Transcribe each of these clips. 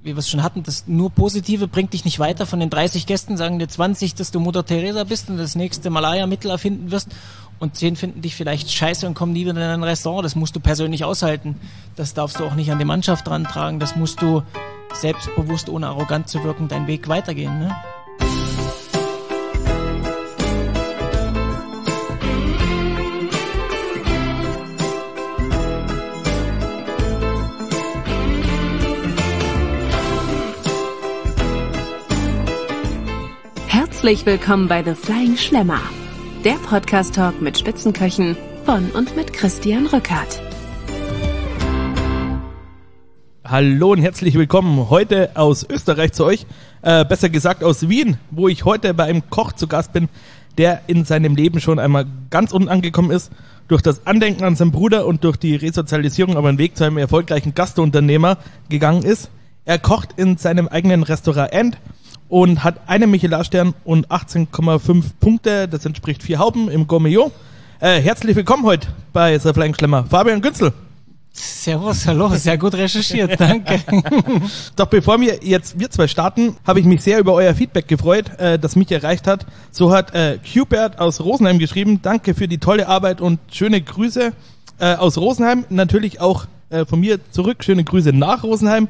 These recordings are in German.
wie wir es schon hatten, das nur Positive bringt dich nicht weiter. Von den 30 Gästen sagen dir 20, dass du Mutter Teresa bist und das nächste Malaya-Mittel erfinden wirst und 10 finden dich vielleicht scheiße und kommen nie wieder in ein Restaurant. Das musst du persönlich aushalten. Das darfst du auch nicht an die Mannschaft rantragen. Das musst du selbstbewusst, ohne arrogant zu wirken, deinen Weg weitergehen, ne? Herzlich willkommen bei The Flying Schlemmer, der Podcast-Talk mit Spitzenköchen von und mit Christian Rückert. Hallo und herzlich willkommen heute aus Österreich zu euch, besser gesagt aus Wien, wo ich heute bei einem Koch zu Gast bin, der in seinem Leben schon einmal ganz unten angekommen ist, durch das Andenken an seinen Bruder und durch die Resozialisierung aber einen Weg zu einem erfolgreichen Gastrounternehmer gegangen ist. Er kocht in seinem eigenen Restaurant End und hat einen Michelin-Stern und 18,5 Punkte, das entspricht 4 Hauben im Gourmet. Herzlich willkommen heute bei The Flying Schlemmer, Fabian Günzel. Servus, hallo, sehr gut recherchiert, danke. Doch bevor wir zwei starten, habe ich mich sehr über euer Feedback gefreut, das mich erreicht hat. So hat Hubert aus Rosenheim geschrieben, danke für die tolle Arbeit und schöne Grüße aus Rosenheim. Natürlich auch von mir zurück, schöne Grüße nach Rosenheim.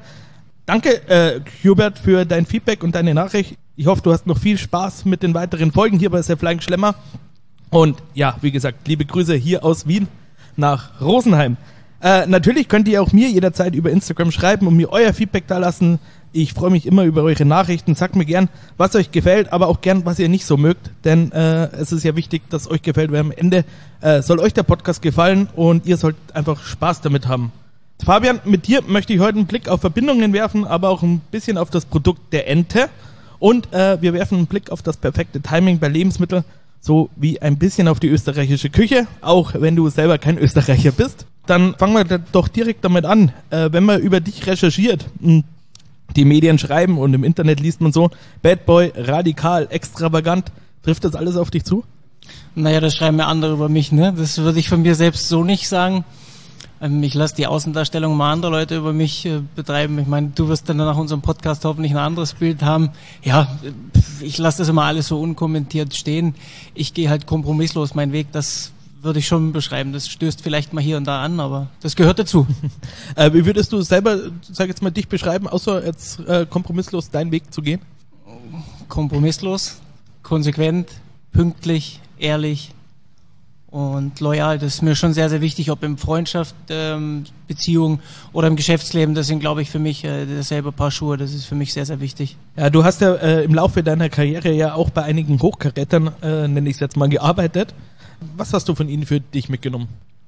Danke, Hubert, für dein Feedback und deine Nachricht. Ich hoffe, du hast noch viel Spaß mit den weiteren Folgen hier bei The Flying Schlemmer. Und ja, wie gesagt, liebe Grüße hier aus Wien nach Rosenheim. Natürlich könnt ihr auch mir jederzeit über Instagram schreiben und mir euer Feedback da lassen. Ich freue mich immer über eure Nachrichten. Sagt mir gern, was euch gefällt, aber auch gern, was ihr nicht so mögt. Denn es ist ja wichtig, dass es euch gefällt, weil am Ende soll euch der Podcast gefallen und ihr sollt einfach Spaß damit haben. Fabian, mit dir möchte ich heute einen Blick auf Verbindungen werfen, aber auch ein bisschen auf das Produkt der Ente. Und wir werfen einen Blick auf das perfekte Timing bei Lebensmitteln, sowie ein bisschen auf die österreichische Küche, auch wenn du selber kein Österreicher bist. Dann fangen wir doch direkt damit an. Wenn man über dich recherchiert, die Medien schreiben und im Internet liest man so, Bad Boy, radikal, extravagant, trifft das alles auf dich zu? Naja, das schreiben ja andere über mich, ne? Das würde ich von mir selbst so nicht sagen. Ich lasse die Außendarstellung mal andere Leute über mich betreiben. Ich meine, du wirst dann nach unserem Podcast hoffentlich ein anderes Bild haben. Ja, ich lasse das immer alles so unkommentiert stehen. Ich gehe halt kompromisslos meinen Weg, das würde ich schon beschreiben. Das stößt vielleicht mal hier und da an, aber das gehört dazu. Wie würdest du selber, sag jetzt mal, dich beschreiben, außer jetzt kompromisslos deinen Weg zu gehen? Kompromisslos, konsequent, pünktlich, ehrlich und loyal. Das ist mir schon sehr, sehr wichtig, ob in Freundschaft, Beziehung oder im Geschäftsleben. Das sind, glaube ich, für mich dasselbe Paar Schuhe. Das ist für mich sehr, sehr wichtig. Ja, du hast ja im Laufe deiner Karriere ja auch bei einigen Hochkarätern, nenne ich es jetzt mal, gearbeitet. Was hast du von ihnen für dich mitgenommen?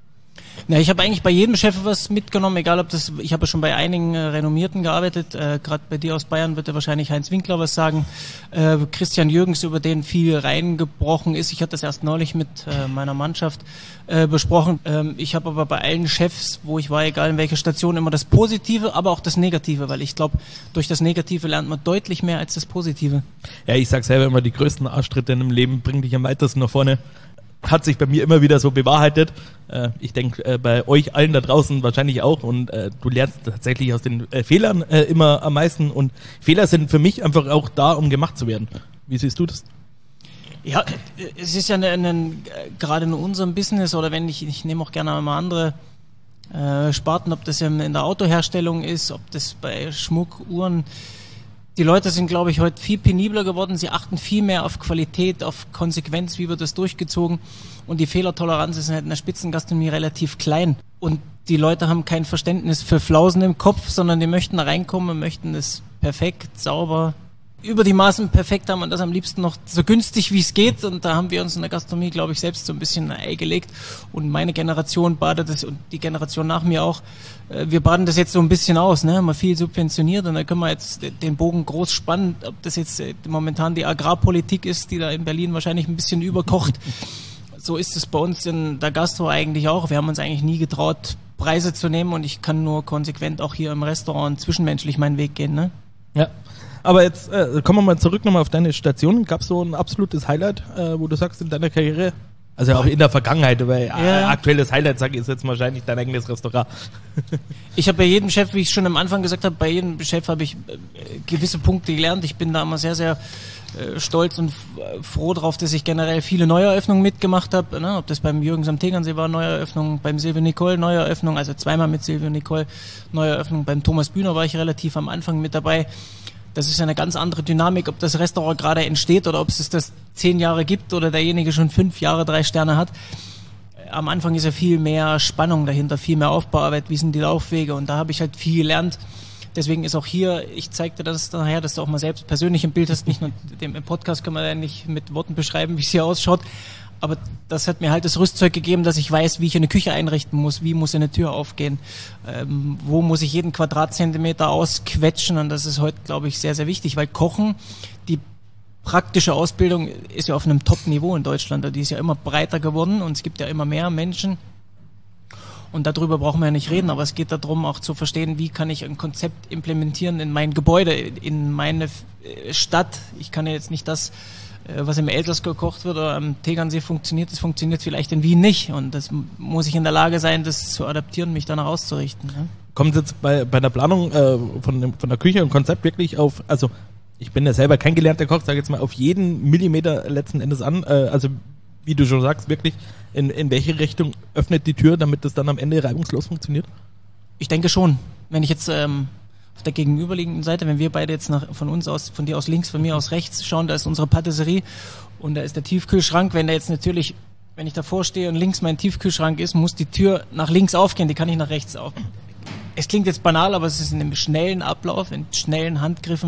Na, ich habe eigentlich bei jedem Chef was mitgenommen, egal ob das, ich habe ja schon bei einigen Renommierten gearbeitet, gerade bei dir aus Bayern wird ja wahrscheinlich Heinz Winkler was sagen, Christian Jürgens, über den viel reingebrochen ist, ich hatte das erst neulich mit meiner Mannschaft besprochen, ich habe aber bei allen Chefs, wo ich war, egal in welcher Station, immer das Positive, aber auch das Negative, weil ich glaube, durch das Negative lernt man deutlich mehr als das Positive. Ja, ich sag selber immer, die größten Arschtritte in dem Leben bringen dich am weitesten nach vorne. Hat sich bei mir immer wieder so bewahrheitet. Ich denke, bei euch allen da draußen wahrscheinlich auch. Und du lernst tatsächlich aus den Fehlern immer am meisten. Und Fehler sind für mich einfach auch da, um gemacht zu werden. Wie siehst du das? Ja, es ist ja gerade in unserem Business, oder wenn ich nehme auch gerne mal andere Sparten, ob das ja in der Autoherstellung ist, ob das bei Schmuck, Uhren. Die Leute sind, glaube ich, heute viel penibler geworden. Sie achten viel mehr auf Qualität, auf Konsequenz, wie wird das durchgezogen. Und die Fehlertoleranz ist halt in der Spitzengastronomie relativ klein. Und die Leute haben kein Verständnis für Flausen im Kopf, sondern die möchten da reinkommen und möchten es perfekt, sauber, über die Maßen perfekt haben und das am liebsten noch so günstig wie es geht. Und da haben wir uns in der Gastronomie, glaube ich, selbst so ein bisschen ein Ei gelegt. Und meine Generation badet das und die Generation nach mir auch. Wir baden das jetzt so ein bisschen aus, ne? Haben wir viel subventioniert und da können wir jetzt den Bogen groß spannen, ob das jetzt momentan die Agrarpolitik ist, die da in Berlin wahrscheinlich ein bisschen überkocht. So ist es bei uns in der Gastro eigentlich auch. Wir haben uns eigentlich nie getraut, Preise zu nehmen und ich kann nur konsequent auch hier im Restaurant zwischenmenschlich meinen Weg gehen, ne? Ja. Aber jetzt kommen wir mal zurück nochmal auf deine Station. Gab es so ein absolutes Highlight, wo du sagst, in deiner Karriere, Also auch in der Vergangenheit, weil aktuelles Highlight, sage ich, ist jetzt wahrscheinlich dein eigenes Restaurant. Ich habe bei jedem Chef, wie ich schon am Anfang gesagt habe, bei jedem Chef habe ich gewisse Punkte gelernt. Ich bin da immer sehr, sehr stolz und froh drauf, dass ich generell viele Neueröffnungen mitgemacht habe. Ne? Ob das beim Jürgens am Tegernsee war, Neueröffnung, beim Silvio Nicol, Neueröffnung, also zweimal mit Silvio Nicol, Neueröffnung, beim Thomas Bühner war ich relativ am Anfang mit dabei. Das ist eine ganz andere Dynamik, ob das Restaurant gerade entsteht oder ob es das 10 Jahre gibt oder derjenige schon 5 Jahre 3 Sterne hat. Am Anfang ist ja viel mehr Spannung dahinter, viel mehr Aufbauarbeit, wie sind die Laufwege, und da habe ich halt viel gelernt. Deswegen ist auch hier, ich zeig dir das nachher, dass du auch mal selbst persönlich im Bild hast, nicht nur im Podcast können wir ja nicht mit Worten beschreiben, wie es hier ausschaut, aber das hat mir halt das Rüstzeug gegeben, dass ich weiß, wie ich eine Küche einrichten muss, wie muss eine Tür aufgehen, wo muss ich jeden Quadratzentimeter ausquetschen, und das ist heute, glaube ich, sehr, sehr wichtig, weil Kochen, die praktische Ausbildung ist ja auf einem Top-Niveau in Deutschland, die ist ja immer breiter geworden und es gibt ja immer mehr Menschen. Und darüber brauchen wir ja nicht reden, aber es geht darum, auch zu verstehen, wie kann ich ein Konzept implementieren in mein Gebäude, in meine Stadt. Ich kann ja jetzt nicht das, was im Elsass gekocht wird oder am Tegernsee funktioniert, das funktioniert vielleicht in Wien nicht. Und das muss ich in der Lage sein, das zu adaptieren, mich danach auszurichten. Ja? Kommt es jetzt bei der Planung von der Küche und Konzept wirklich auf, also ich bin ja selber kein gelernter Koch, sage jetzt mal, auf jeden Millimeter letzten Endes an, also wie du schon sagst, wirklich, in welche Richtung öffnet die Tür, damit das dann am Ende reibungslos funktioniert? Ich denke schon. Wenn ich jetzt auf der gegenüberliegenden Seite, wenn wir beide jetzt von dir aus links, von mir aus rechts schauen, da ist unsere Patisserie und da ist der Tiefkühlschrank. Wenn da jetzt natürlich, wenn ich davor stehe und links mein Tiefkühlschrank ist, muss die Tür nach links aufgehen, die kann ich nach rechts auf. Es klingt jetzt banal, aber es ist in einem schnellen Ablauf, in schnellen Handgriffen,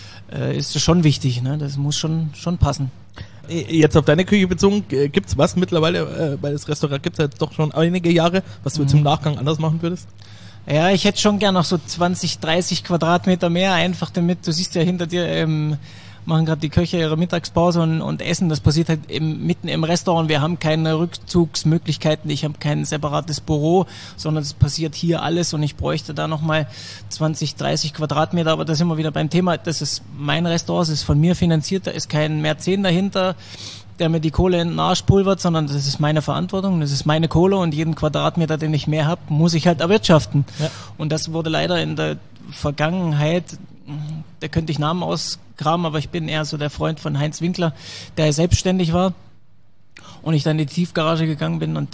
ist das schon wichtig, ne? Das muss schon passen. Jetzt auf deine Küche bezogen, gibt's was mittlerweile, weil das Restaurant gibt's ja doch schon einige Jahre, was du jetzt im Nachgang anders machen würdest? Ja, ich hätte schon gern noch so 20, 30 Quadratmeter mehr, einfach damit, du siehst ja hinter dir, machen gerade die Köche ihre Mittagspause und essen, das passiert halt mitten im Restaurant, wir haben keine Rückzugsmöglichkeiten, ich habe kein separates Büro, sondern es passiert hier alles und ich bräuchte da nochmal 20, 30 Quadratmeter, aber da sind wir wieder beim Thema, das ist mein Restaurant, es ist von mir finanziert, da ist kein Mäzen dahinter, der mir die Kohle in den Arsch pulvert, sondern das ist meine Verantwortung, das ist meine Kohle und jeden Quadratmeter, den ich mehr habe, muss ich halt erwirtschaften. Ja. Und das wurde leider in der Vergangenheit, da könnte ich Namen ausgraben, aber ich bin eher so der Freund von Heinz Winkler, der selbstständig war und ich dann in die Tiefgarage gegangen bin und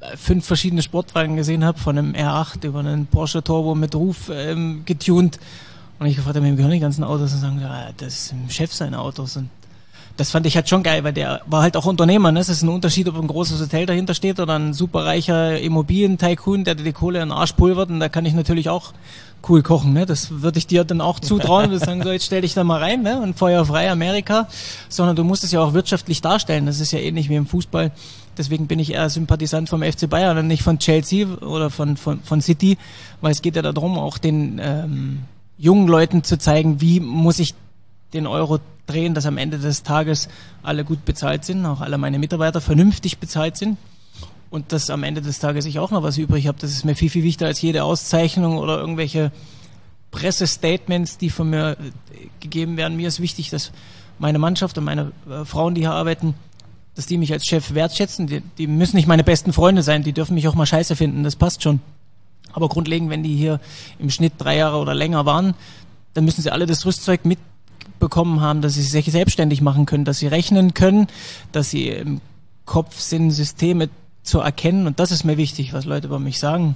5 verschiedene Sportwagen gesehen habe, von einem R8 über einen Porsche Turbo mit Ruf getuned, und ich gefragt habe, mir gehören die ganzen Autos, und sagen, ja, das ist im Chef seine Autos, und das fand ich halt schon geil, weil der war halt auch Unternehmer, ne? Es ist ein Unterschied, ob ein großes Hotel dahinter steht oder ein superreicher Immobilien-Tycoon, der dir die Kohle in den Arsch pulvert, und da kann ich natürlich auch cool kochen, ne? Das würde ich dir dann auch zutrauen und sagen, so, jetzt stell dich da mal rein, ne? Und feuerfrei Amerika, sondern du musst es ja auch wirtschaftlich darstellen, das ist ja ähnlich wie im Fußball, deswegen bin ich eher Sympathisant vom FC Bayern und nicht von Chelsea oder von City, weil es geht ja darum, auch den jungen Leuten zu zeigen, wie muss ich den Euro drehen, dass am Ende des Tages alle gut bezahlt sind, auch alle meine Mitarbeiter vernünftig bezahlt sind und dass am Ende des Tages ich auch noch was übrig habe. Das ist mir viel, viel wichtiger als jede Auszeichnung oder irgendwelche Pressestatements, die von mir gegeben werden. Mir ist wichtig, dass meine Mannschaft und meine Frauen, die hier arbeiten, dass die mich als Chef wertschätzen. Die müssen nicht meine besten Freunde sein, die dürfen mich auch mal scheiße finden, das passt schon. Aber grundlegend, wenn die hier im Schnitt 3 Jahre oder länger waren, dann müssen sie alle das Rüstzeug mitbekommen haben, dass sie sich selbstständig machen können, dass sie rechnen können, dass sie im Kopf sind, Systeme zu erkennen. Und das ist mir wichtig, was Leute über mich sagen.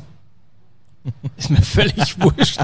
Ist mir völlig wurscht.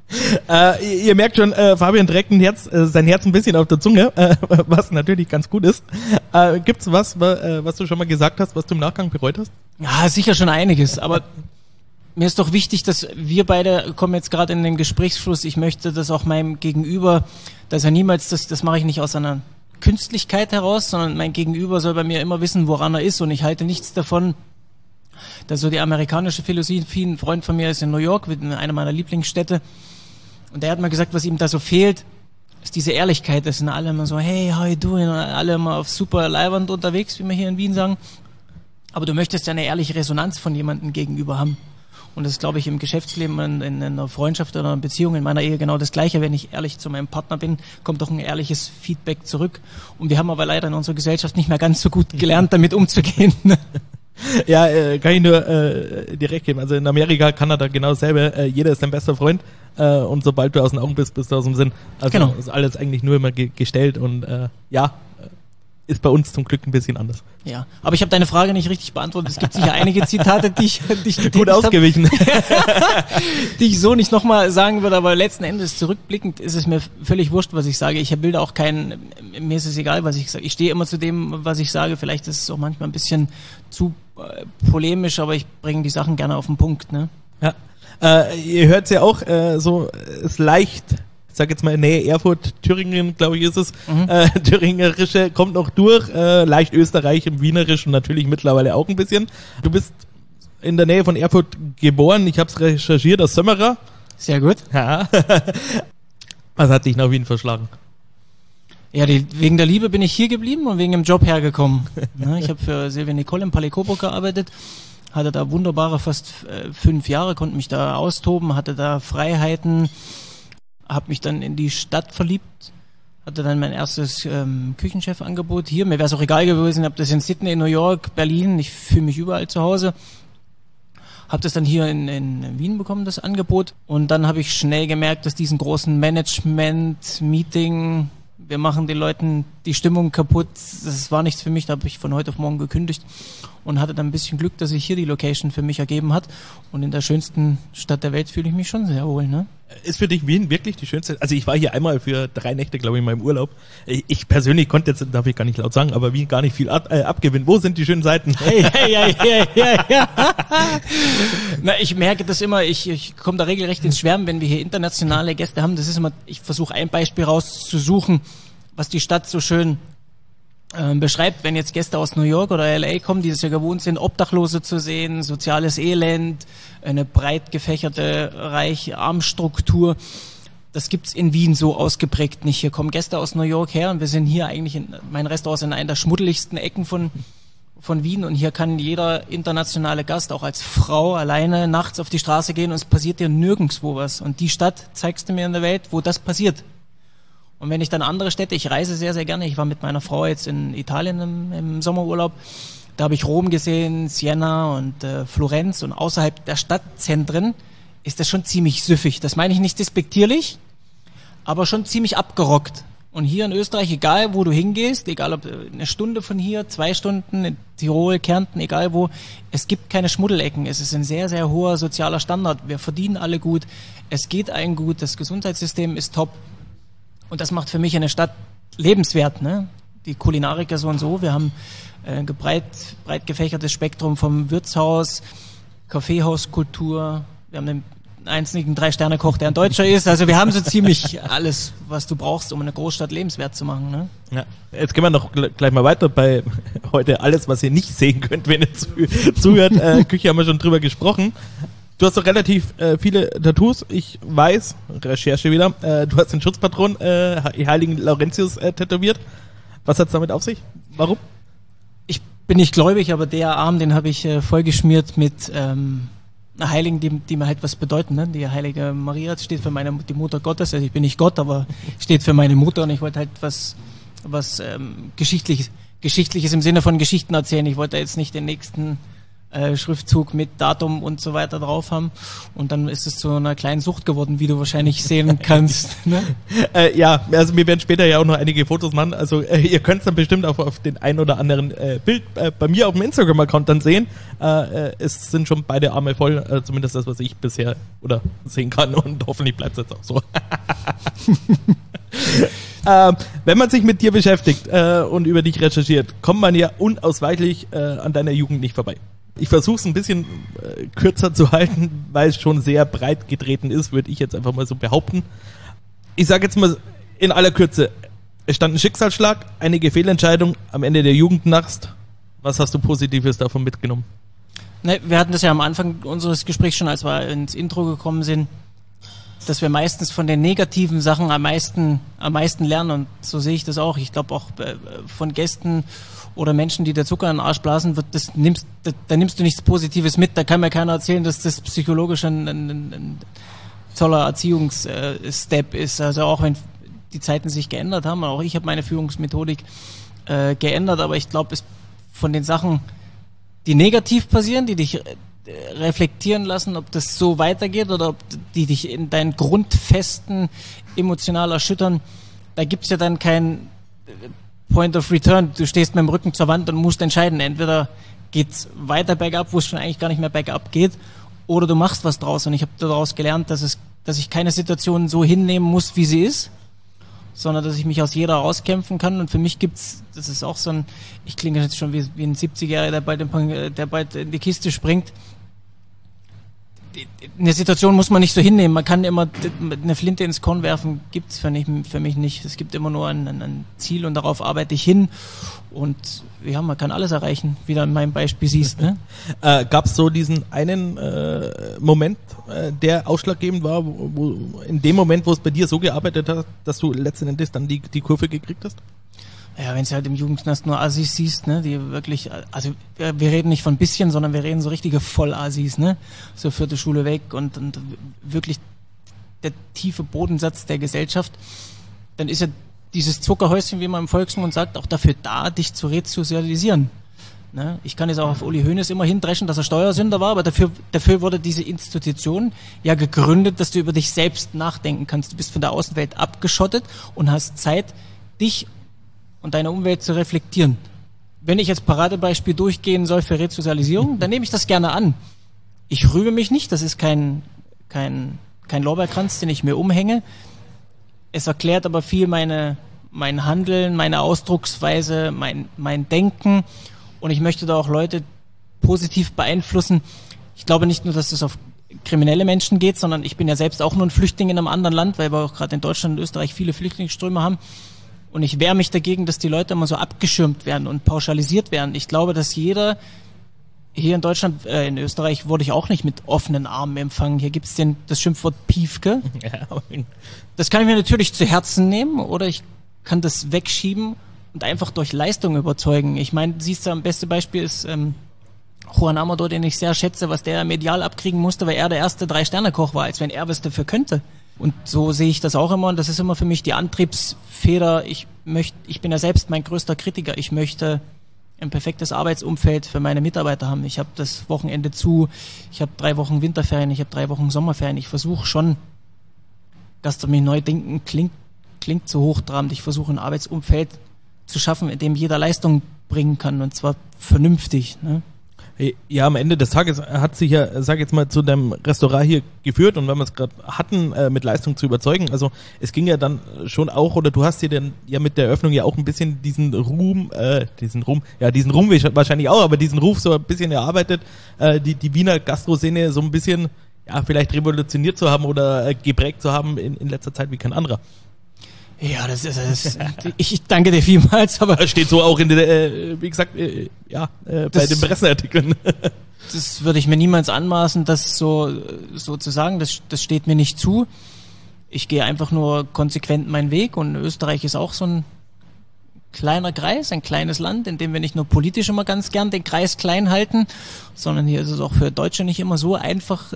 Ihr merkt schon, Fabian trägt sein Herz ein bisschen auf der Zunge, was natürlich ganz gut ist. Gibt's was du schon mal gesagt hast, was du im Nachgang bereut hast? Ja, sicher schon einiges, aber mir ist doch wichtig, dass wir beide kommen jetzt gerade in den Gesprächsfluss. Ich möchte das auch meinem Gegenüber, dass er niemals, das mache ich nicht aus einer Künstlichkeit heraus, sondern mein Gegenüber soll bei mir immer wissen, woran er ist, und ich halte nichts davon. Das ist so die amerikanische Philosophie. Ein Freund von mir ist in New York, einer meiner Lieblingsstädte, und der hat mir gesagt, was ihm da so fehlt, ist diese Ehrlichkeit. Das sind alle immer so, hey, how you doing? Und alle immer auf super Leiwand unterwegs, wie wir hier in Wien sagen. Aber du möchtest ja eine ehrliche Resonanz von jemandem gegenüber haben. Und das ist, glaube ich, im Geschäftsleben, in einer Freundschaft oder einer Beziehung, in meiner Ehe genau das Gleiche. Wenn ich ehrlich zu meinem Partner bin, kommt doch ein ehrliches Feedback zurück. Und wir haben aber leider in unserer Gesellschaft nicht mehr ganz so gut gelernt, damit umzugehen. Ja, kann ich nur direkt geben. Also in Amerika, Kanada genau dasselbe. Jeder ist dein bester Freund und sobald du aus den Augen bist, bist du aus dem Sinn. Also Genau. ist alles eigentlich nur immer gestellt und ist bei uns zum Glück ein bisschen anders. Ja, aber ich habe deine Frage nicht richtig beantwortet. Es gibt sicher einige Zitate, die ich getätigt Gut habe, ausgewichen. die ich so nicht nochmal sagen würde, aber letzten Endes zurückblickend ist es mir völlig wurscht, was ich sage. Ich will da auch mir ist es egal, was ich sage. Ich stehe immer zu dem, was ich sage. Vielleicht ist es auch manchmal ein bisschen zu polemisch, aber ich bringe die Sachen gerne auf den Punkt, ne? Ja. Ihr hört es ja auch, ist leicht, ich sag jetzt mal in Nähe Erfurt, Thüringen, glaube ich, ist es. Thüringerische kommt noch durch, leicht Österreich im Wienerischen natürlich mittlerweile auch ein bisschen. Du bist in der Nähe von Erfurt geboren, ich habe es recherchiert, aus Sömmerer. Sehr gut. Ja. Was hat dich nach Wien verschlagen? Ja, wegen der Liebe bin ich hier geblieben und wegen dem Job hergekommen. Ich habe für Silvia Nicole in Palais Coburg gearbeitet, hatte da wunderbare fast 5 Jahre, konnte mich da austoben, hatte da Freiheiten, habe mich dann in die Stadt verliebt, hatte dann mein erstes Küchenchefangebot hier. Mir wäre es auch egal gewesen, ob das in Sydney, New York, Berlin, ich fühle mich überall zu Hause. Habe das dann hier in Wien bekommen, das Angebot. Und dann habe ich schnell gemerkt, dass diesen großen Management-Meeting, wir machen den Leuten die Stimmung kaputt, das war nichts für mich. Da habe ich von heute auf morgen gekündigt und hatte dann ein bisschen Glück, dass sich hier die Location für mich ergeben hat. Und in der schönsten Stadt der Welt fühle ich mich schon sehr wohl, ne? Ist für dich Wien wirklich die schönste? Also ich war hier einmal für 3 Nächte, glaube ich, in meinem Urlaub. Ich persönlich konnte jetzt, darf ich gar nicht laut sagen, aber Wien gar nicht viel abgewinnen. Wo sind die schönen Seiten? Hey. Na, ich merke das immer, ich komme da regelrecht ins Schwärmen, wenn wir hier internationale Gäste haben. Das ist immer, ich versuche ein Beispiel rauszusuchen, was die Stadt so schön beschreibt, wenn jetzt Gäste aus New York oder LA kommen, die es ja gewohnt sind, Obdachlose zu sehen, soziales Elend, eine breit gefächerte, reiche Armstruktur. Das gibt's in Wien so ausgeprägt nicht. Hier kommen Gäste aus New York her und wir sind hier eigentlich mein Restaurant ist in einer der schmuddeligsten Ecken von Wien und hier kann jeder internationale Gast auch als Frau alleine nachts auf die Straße gehen und es passiert hier nirgendwo was. Und die Stadt zeigst du mir in der Welt, wo das passiert. Und wenn ich dann andere Städte, ich reise sehr, sehr gerne. Ich war mit meiner Frau jetzt in Italien im Sommerurlaub. Da habe ich Rom gesehen, Siena und Florenz. Und außerhalb der Stadtzentren ist das schon ziemlich süffig. Das meine ich nicht despektierlich, aber schon ziemlich abgerockt. Und hier in Österreich, egal wo du hingehst, egal ob eine Stunde von hier, 2 Stunden, in Tirol, Kärnten, egal wo, es gibt keine Schmuddelecken. Es ist ein sehr, sehr hoher sozialer Standard. Wir verdienen alle gut. Es geht allen gut. Das Gesundheitssystem ist top. Und das macht für mich eine Stadt lebenswert, ne? Die Kulinariker so und so. Wir haben breit gefächertes Spektrum vom Wirtshaus, Kaffeehauskultur. Wir haben den einzigen 3-Sterne-Koch, der ein Deutscher ist. Also wir haben so ziemlich alles, was du brauchst, um eine Großstadt lebenswert zu machen, ne? Ja. Jetzt gehen wir noch gleich mal weiter bei heute alles, was ihr nicht sehen könnt, wenn ihr zuhört. Küche haben wir schon drüber gesprochen. Du hast doch relativ viele Tattoos. Ich weiß, Recherche wieder, du hast den Schutzpatron Heiligen Laurentius tätowiert. Was hat's damit auf sich? Warum? Ich bin nicht gläubig, aber der Arm, den habe ich vollgeschmiert mit Heiligen, die mir halt was bedeuten. Ne? Die Heilige Maria steht für die Mutter Gottes. Also ich bin nicht Gott, aber steht für meine Mutter und ich wollte halt was Geschichtliches im Sinne von Geschichten erzählen. Ich wollte jetzt nicht den nächsten Schriftzug mit Datum und so weiter drauf haben. Und dann ist es zu einer kleinen Sucht geworden, wie du wahrscheinlich sehen kannst. Ne? Ja, also wir werden später ja auch noch einige Fotos machen. Also ihr könnt es dann bestimmt auch auf den ein oder anderen Bild bei mir auf dem Instagram-Account dann sehen. Es sind schon beide Arme voll, zumindest das, was ich bisher oder sehen kann. Und hoffentlich bleibt es jetzt auch so. Wenn man sich mit dir beschäftigt und über dich recherchiert, kommt man ja unausweichlich an deiner Jugend nicht vorbei. Ich versuche es ein bisschen kürzer zu halten, weil es schon sehr breit getreten ist, würde ich jetzt einfach mal so behaupten. Ich sage jetzt mal in aller Kürze, es stand ein Schicksalsschlag, einige Fehlentscheidungen am Ende der Jugendnacht. Was hast du Positives davon mitgenommen? Ne, wir hatten das ja am Anfang unseres Gesprächs schon, als wir ins Intro gekommen sind. dass wir meistens von den negativen Sachen am meisten lernen, und so sehe ich das auch. Ich glaube auch von Gästen oder Menschen, die der Zucker in den Arsch blasen, da nimmst du nichts Positives mit. Da kann mir keiner erzählen, dass das psychologisch ein toller Erziehungsstep ist. Also auch wenn die Zeiten sich geändert haben, auch ich habe meine Führungsmethodik geändert, aber ich glaube, es von den Sachen, die negativ passieren, die dich reflektieren lassen, ob das so weitergeht oder ob die dich in deinen Grundfesten emotional erschüttern, da gibt's ja dann kein Point of Return. Du stehst mit dem Rücken zur Wand und musst entscheiden, entweder geht's weiter bergab, wo es schon eigentlich gar nicht mehr bergab geht, oder du machst was draus. Und ich habe daraus gelernt, dass ich keine Situation so hinnehmen muss, wie sie ist, sondern dass ich mich aus jeder rauskämpfen kann. Und für mich gibt's, das ist auch so ein, ich klinge jetzt schon wie ein 70-Jähriger, der bald in die Kiste springt. Eine Situation muss man nicht so hinnehmen. Man kann immer eine Flinte ins Korn werfen, gibt's für mich nicht. Es gibt immer nur ein Ziel und darauf arbeite ich hin. Und ja, man kann alles erreichen, wie du in meinem Beispiel siehst. Ne? Gab's so diesen einen Moment, der ausschlaggebend war, wo in dem Moment, wo es bei dir so gearbeitet hat, dass du letzten Endes dann die Kurve gekriegt hast? Ja, wenn du halt im Jugendknast nur Assis siehst, ne, die wirklich, also wir reden nicht von bisschen, sondern wir reden so richtige Vollassis, ne, so 4. Schule weg und wirklich der tiefe Bodensatz der Gesellschaft, dann ist ja dieses Zuckerhäuschen, wie man im Volksmund sagt, auch dafür da, dich zu resozialisieren. Ne? Ich kann jetzt auch auf Uli Hoeneß immer hindreschen, dass er Steuersünder war, aber dafür wurde diese Institution ja gegründet, dass du über dich selbst nachdenken kannst. Du bist von der Außenwelt abgeschottet und hast Zeit, dich und deine Umwelt zu reflektieren. Wenn ich jetzt Paradebeispiel durchgehen soll für Resozialisierung, dann nehme ich das gerne an. Ich rühme mich nicht, das ist kein Lorbeerkranz, den ich mir umhänge. Es erklärt aber viel mein Handeln, meine Ausdrucksweise, mein Denken, und ich möchte da auch Leute positiv beeinflussen. Ich glaube nicht nur, dass das auf kriminelle Menschen geht, sondern ich bin ja selbst auch nur ein Flüchtling in einem anderen Land, weil wir auch gerade in Deutschland und Österreich viele Flüchtlingsströme haben. Und ich wehre mich dagegen, dass die Leute immer so abgeschirmt werden und pauschalisiert werden. Ich glaube, dass jeder hier in Deutschland, in Österreich wurde ich auch nicht mit offenen Armen empfangen. Hier gibt's das Schimpfwort Piefke. Das kann ich mir natürlich zu Herzen nehmen, oder ich kann das wegschieben und einfach durch Leistung überzeugen. Ich meine, siehst du, am beste Beispiel ist Juan Amador, den ich sehr schätze, was der medial abkriegen musste, weil er der erste 3-Sterne-Koch war, als wenn er was dafür könnte. Und so sehe ich das auch immer, und das ist immer für mich die Antriebsfeder. Ich bin ja selbst mein größter Kritiker. Ich möchte ein perfektes Arbeitsumfeld für meine Mitarbeiter haben. Ich habe das Wochenende zu, ich habe 3 Wochen Winterferien, ich habe 3 Wochen Sommerferien. Ich versuche schon, Gastronomie neu denken klingt so hochtrabend. Ich versuche ein Arbeitsumfeld zu schaffen, in dem jeder Leistung bringen kann, und zwar vernünftig, ne? Ja, am Ende des Tages hat sich ja, sag jetzt mal, zu deinem Restaurant hier geführt, und wenn wir es gerade hatten, mit Leistung zu überzeugen, also es ging ja dann schon auch, oder du hast dir dann ja mit der Eröffnung ja auch ein bisschen diesen Ruhm wahrscheinlich auch, aber diesen Ruf so ein bisschen erarbeitet, die Wiener Gastroszene so ein bisschen, ja, vielleicht revolutioniert zu haben oder geprägt zu haben in letzter Zeit wie kein anderer. Ja, ich danke dir vielmals, aber das steht so auch in der, wie gesagt, bei den Presseartikeln. Das würde ich mir niemals anmaßen, das so zu sagen. Das steht mir nicht zu. Ich gehe einfach nur konsequent meinen Weg, und Österreich ist auch so ein kleiner Kreis, ein kleines Land, in dem wir nicht nur politisch immer ganz gern den Kreis klein halten, sondern hier ist es auch für Deutsche nicht immer so einfach,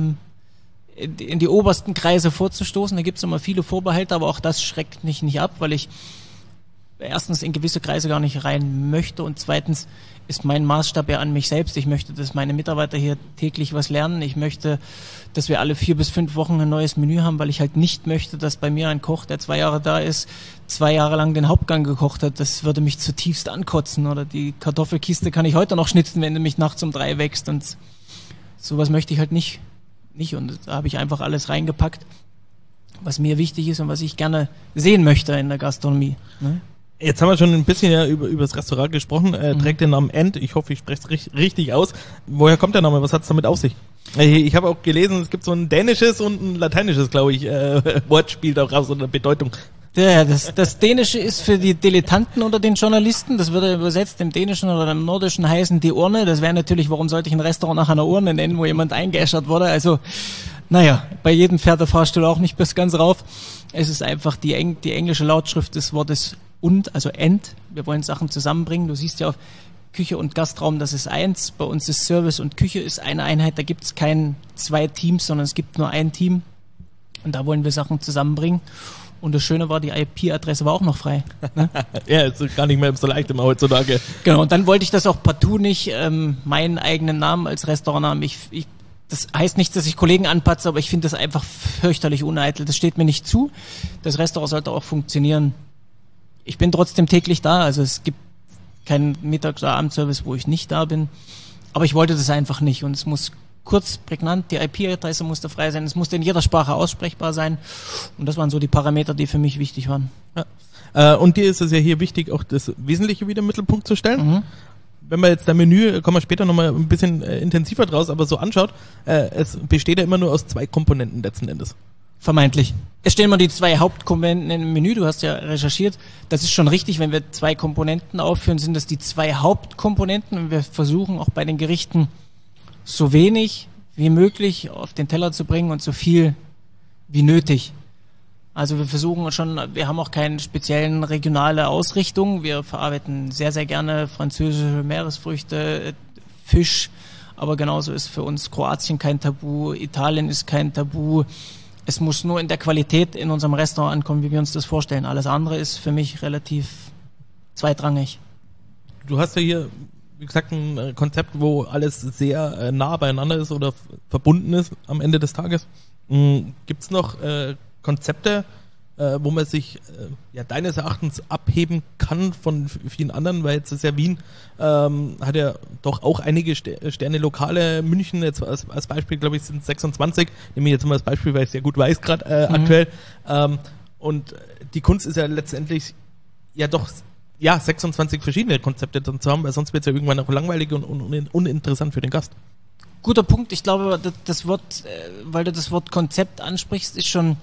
in die obersten Kreise vorzustoßen. Da gibt es immer viele Vorbehalte, aber auch das schreckt mich nicht ab, weil ich erstens in gewisse Kreise gar nicht rein möchte, und zweitens ist mein Maßstab ja an mich selbst. Ich möchte, dass meine Mitarbeiter hier täglich was lernen. Ich möchte, dass wir alle 4 bis 5 Wochen ein neues Menü haben, weil ich halt nicht möchte, dass bei mir ein Koch, der 2 Jahre da ist, 2 Jahre lang den Hauptgang gekocht hat. Das würde mich zutiefst ankotzen. Oder die Kartoffelkiste kann ich heute noch schnitzen, wenn du mich nachts um 3 wächst, und sowas möchte ich halt nicht. Und da habe ich einfach alles reingepackt, was mir wichtig ist und was ich gerne sehen möchte in der Gastronomie. Ne? Jetzt haben wir schon ein bisschen ja über das Restaurant gesprochen. Trägt den Namen End. Ich hoffe, ich spreche es richtig aus. Woher kommt der Name? Was hat es damit auf sich? Ich habe auch gelesen, es gibt so ein dänisches und ein lateinisches, glaube ich, Wortspiel daraus oder Bedeutung. Ja, das Dänische ist für die Dilettanten unter den Journalisten. Das würde übersetzt im Dänischen oder im Nordischen heißen die Urne. Das wäre natürlich, warum sollte ich ein Restaurant nach einer Urne nennen, wo jemand eingeäschert wurde? Also Naja, bei jedem fährt der Fahrstuhl auch nicht bis ganz rauf. Es ist einfach die englische Lautschrift des Wortes also end. Wir wollen Sachen zusammenbringen. Du siehst ja auf Küche und Gastraum, das ist eins. Bei uns ist Service und Küche ist eine Einheit. Da gibt es kein 2 Teams, sondern es gibt nur ein Team. Und da wollen wir Sachen zusammenbringen. Und das Schöne war, die IP-Adresse war auch noch frei. Ne? Ja, ist gar nicht mehr so leicht immer heutzutage. Genau, und dann wollte ich das auch partout nicht, meinen eigenen Namen als Restaurantnamen. Das heißt nicht, dass ich Kollegen anpatze, aber ich finde das einfach fürchterlich uneitel. Das steht mir nicht zu. Das Restaurant sollte auch funktionieren. Ich bin trotzdem täglich da, also es gibt keinen Mittags- oder Abendservice, wo ich nicht da bin. Aber ich wollte das einfach nicht und es muss kurz, prägnant, die IP-Adresse musste frei sein, es musste in jeder Sprache aussprechbar sein und das waren so die Parameter, die für mich wichtig waren. Ja. Und dir ist es ja hier wichtig, auch das Wesentliche wieder im Mittelpunkt zu stellen. Mhm. Wenn man jetzt das Menü, kommen wir später nochmal ein bisschen intensiver draus, aber so anschaut, es besteht ja immer nur aus 2 Komponenten letzten Endes. Vermeintlich. Es stehen mal die 2 Hauptkomponenten im Menü, du hast ja recherchiert. Das ist schon richtig, wenn wir 2 Komponenten aufführen, sind das die 2 Hauptkomponenten und wir versuchen auch bei den Gerichten so wenig wie möglich auf den Teller zu bringen und so viel wie nötig. Also wir versuchen schon, wir haben auch keine speziellen regionale Ausrichtung. Wir verarbeiten sehr, sehr gerne französische Meeresfrüchte, Fisch, aber genauso ist für uns Kroatien kein Tabu, Italien ist kein Tabu. Es muss nur in der Qualität in unserem Restaurant ankommen, wie wir uns das vorstellen. Alles andere ist für mich relativ zweitrangig. Du hast ja hier, wie gesagt, ein Konzept, wo alles sehr nah beieinander ist oder verbunden ist am Ende des Tages. Gibt's noch Konzepte, wo man sich deines Erachtens abheben kann von vielen anderen, weil jetzt ist ja Wien, hat ja doch auch einige Sterne Lokale, München jetzt als Beispiel, glaube ich, sind 26, nehme ich jetzt mal als Beispiel, weil ich es sehr gut weiß gerade aktuell, und die Kunst ist ja letztendlich ja doch 26 verschiedene Konzepte dann zu haben, weil sonst wird es ja irgendwann auch langweilig und uninteressant für den Gast. Guter Punkt, ich glaube, das Wort, weil du das Wort Konzept ansprichst, ist schon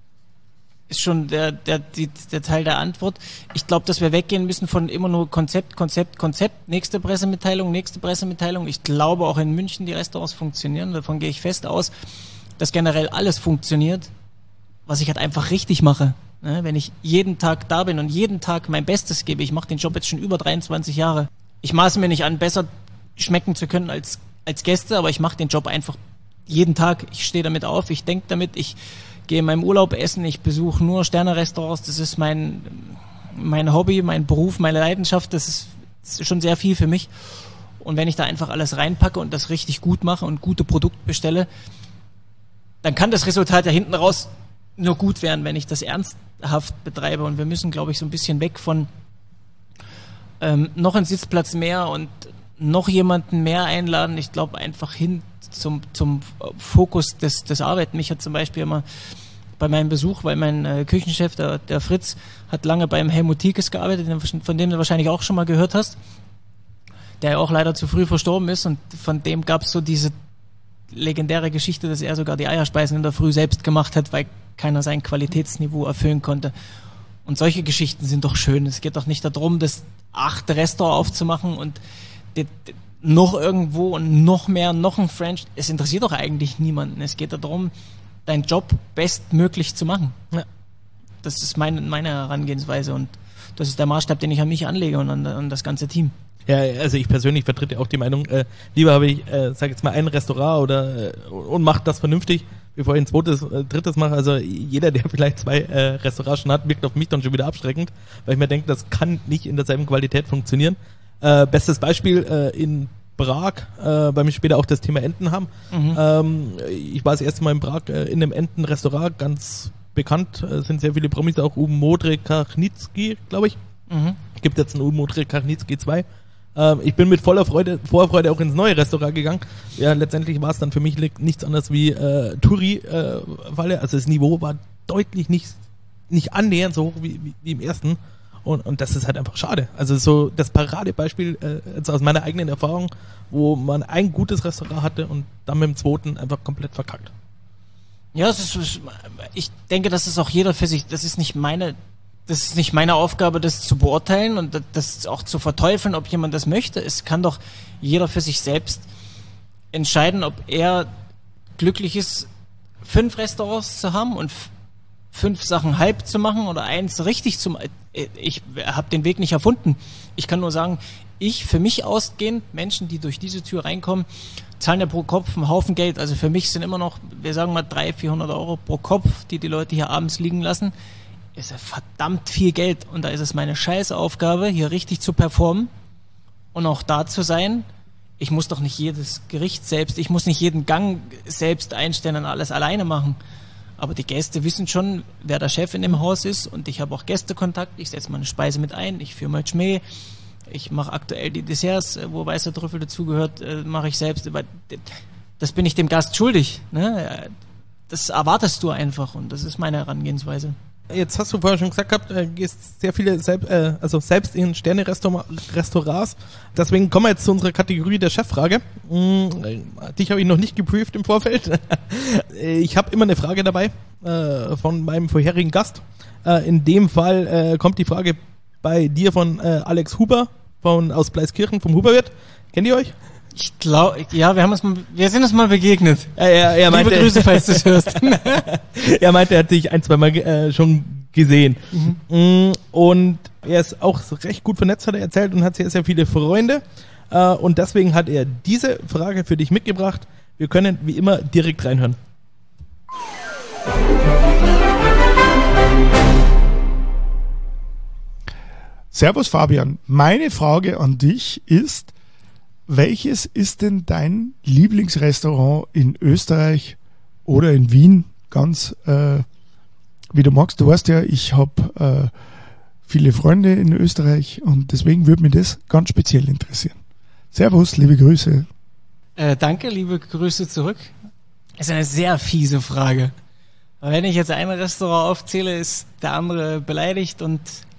der Teil der Antwort. Ich glaube, dass wir weggehen müssen von immer nur Konzept, nächste Pressemitteilung. Ich glaube, auch in München die Restaurants funktionieren. Davon gehe ich fest aus, dass generell alles funktioniert, was ich halt einfach richtig mache. Wenn ich jeden Tag da bin und jeden Tag mein Bestes gebe, ich mache den Job jetzt schon über 23 Jahre. Ich maße mir nicht an, besser schmecken zu können als Gäste, aber ich mache den Job einfach jeden Tag. Ich stehe damit auf, ich denke damit, ich gehe in meinem Urlaub essen, ich besuche nur Sterne-Restaurants, das ist mein Hobby, mein Beruf, meine Leidenschaft, das ist schon sehr viel für mich. Und wenn ich da einfach alles reinpacke und das richtig gut mache und gute Produkte bestelle, dann kann das Resultat ja hinten raus nur gut werden, wenn ich das ernsthaft betreibe. Und wir müssen, glaube ich, so ein bisschen weg von noch einen Sitzplatz mehr und noch jemanden mehr einladen. Ich glaube einfach hin zum Fokus des Arbeiten. Mich hat zum Beispiel immer bei meinem Besuch, weil mein Küchenchef, der Fritz, hat lange beim Helmut Thiekes gearbeitet, von dem du wahrscheinlich auch schon mal gehört hast, der ja auch leider zu früh verstorben ist, und von dem gab es so diese legendäre Geschichte, dass er sogar die Eierspeisen in der Früh selbst gemacht hat, weil keiner sein Qualitätsniveau erfüllen konnte. Und solche Geschichten sind doch schön. Es geht doch nicht darum, das 8. Restaurant aufzumachen und noch irgendwo und noch mehr, noch ein Franchise. Es interessiert doch eigentlich niemanden. Es geht darum, deinen Job bestmöglich zu machen. Ja. Das ist meine Herangehensweise und das ist der Maßstab, den ich an mich anlege und an das ganze Team. Ja, also ich persönlich vertrete auch die Meinung, lieber habe ich, sag jetzt mal, ein Restaurant und mache das vernünftig, bevor ich ein zweites, drittes mache. Also jeder, der vielleicht 2 Restaurants schon hat, wirkt auf mich dann schon wieder abschreckend, weil ich mir denke, das kann nicht in derselben Qualität funktionieren. Bestes Beispiel in Prag, weil wir später auch das Thema Enten haben. Ich war das erste Mal in Prag in einem Entenrestaurant, ganz bekannt, sind sehr viele Promis, auch Modryk Kachnicki, glaube ich. Gibt jetzt einen Modryk Kachnicki 2. Ich bin mit Vorfreude auch ins neue Restaurant gegangen. Ja, letztendlich war es dann für mich nichts anderes wie Turi-Falle. Also das Niveau war deutlich nicht annähernd so hoch wie im ersten. Und das ist halt einfach schade. Also so das Paradebeispiel jetzt aus meiner eigenen Erfahrung, wo man ein gutes Restaurant hatte und dann mit dem zweiten einfach komplett verkackt. Ja, ich denke, das ist auch jeder für sich. Das ist nicht meine Aufgabe, das zu beurteilen und das auch zu verteufeln, ob jemand das möchte. Es kann doch jeder für sich selbst entscheiden, ob er glücklich ist 5 Restaurants zu haben und 5 Sachen halb zu machen oder eins richtig zu machen. Ich habe den Weg nicht erfunden. Ich kann nur sagen, für mich ausgehend, Menschen, die durch diese Tür reinkommen, zahlen ja pro Kopf einen Haufen Geld. Also für mich sind immer noch, wir sagen mal 300-400 Euro pro Kopf, die Leute hier abends liegen lassen. Ist ja verdammt viel Geld. Und da ist es meine Scheißaufgabe, hier richtig zu performen und auch da zu sein. Ich muss doch nicht jedes Gericht selbst, ich muss nicht jeden Gang selbst einstellen und alles alleine machen. Aber die Gäste wissen schon, wer der Chef in dem Haus ist, und ich habe auch Gästekontakt. Ich setze meine Speise mit ein, ich führe mal Schmäh. Ich mache aktuell die Desserts, wo weißer Trüffel dazugehört, mache ich selbst. Das bin ich dem Gast schuldig. Ne? Das erwartest du einfach, und das ist meine Herangehensweise. Jetzt hast du vorher schon gesagt gehabt, gehst sehr viele selbst in Sterne-Restaurants. Deswegen kommen wir jetzt zu unserer Kategorie der Cheffrage. Dich habe ich noch nicht geprüft im Vorfeld. Ich habe immer eine Frage dabei von meinem vorherigen Gast. In dem Fall kommt die Frage bei dir von Alex Huber aus Bleiskirchen vom Huberwirt. Kennt ihr euch? Ich glaube, ja, wir sind uns mal begegnet. Er meinte, liebe Grüße, falls du es hörst. Er meinte, er hat dich 1-2 Mal schon gesehen. Und er ist auch recht gut vernetzt, hat er erzählt, und hat sehr, sehr viele Freunde. Und deswegen hat er diese Frage für dich mitgebracht. Wir können wie immer direkt reinhören. Servus Fabian, meine Frage an dich ist: Welches ist denn dein Lieblingsrestaurant in Österreich oder in Wien? Ganz wie du magst. Du weißt ja, ich habe viele Freunde in Österreich, und deswegen würde mich das ganz speziell interessieren. Servus, liebe Grüße. Danke, liebe Grüße zurück. Das ist eine sehr fiese Frage. Wenn ich jetzt ein Restaurant aufzähle, ist der andere beleidigt, und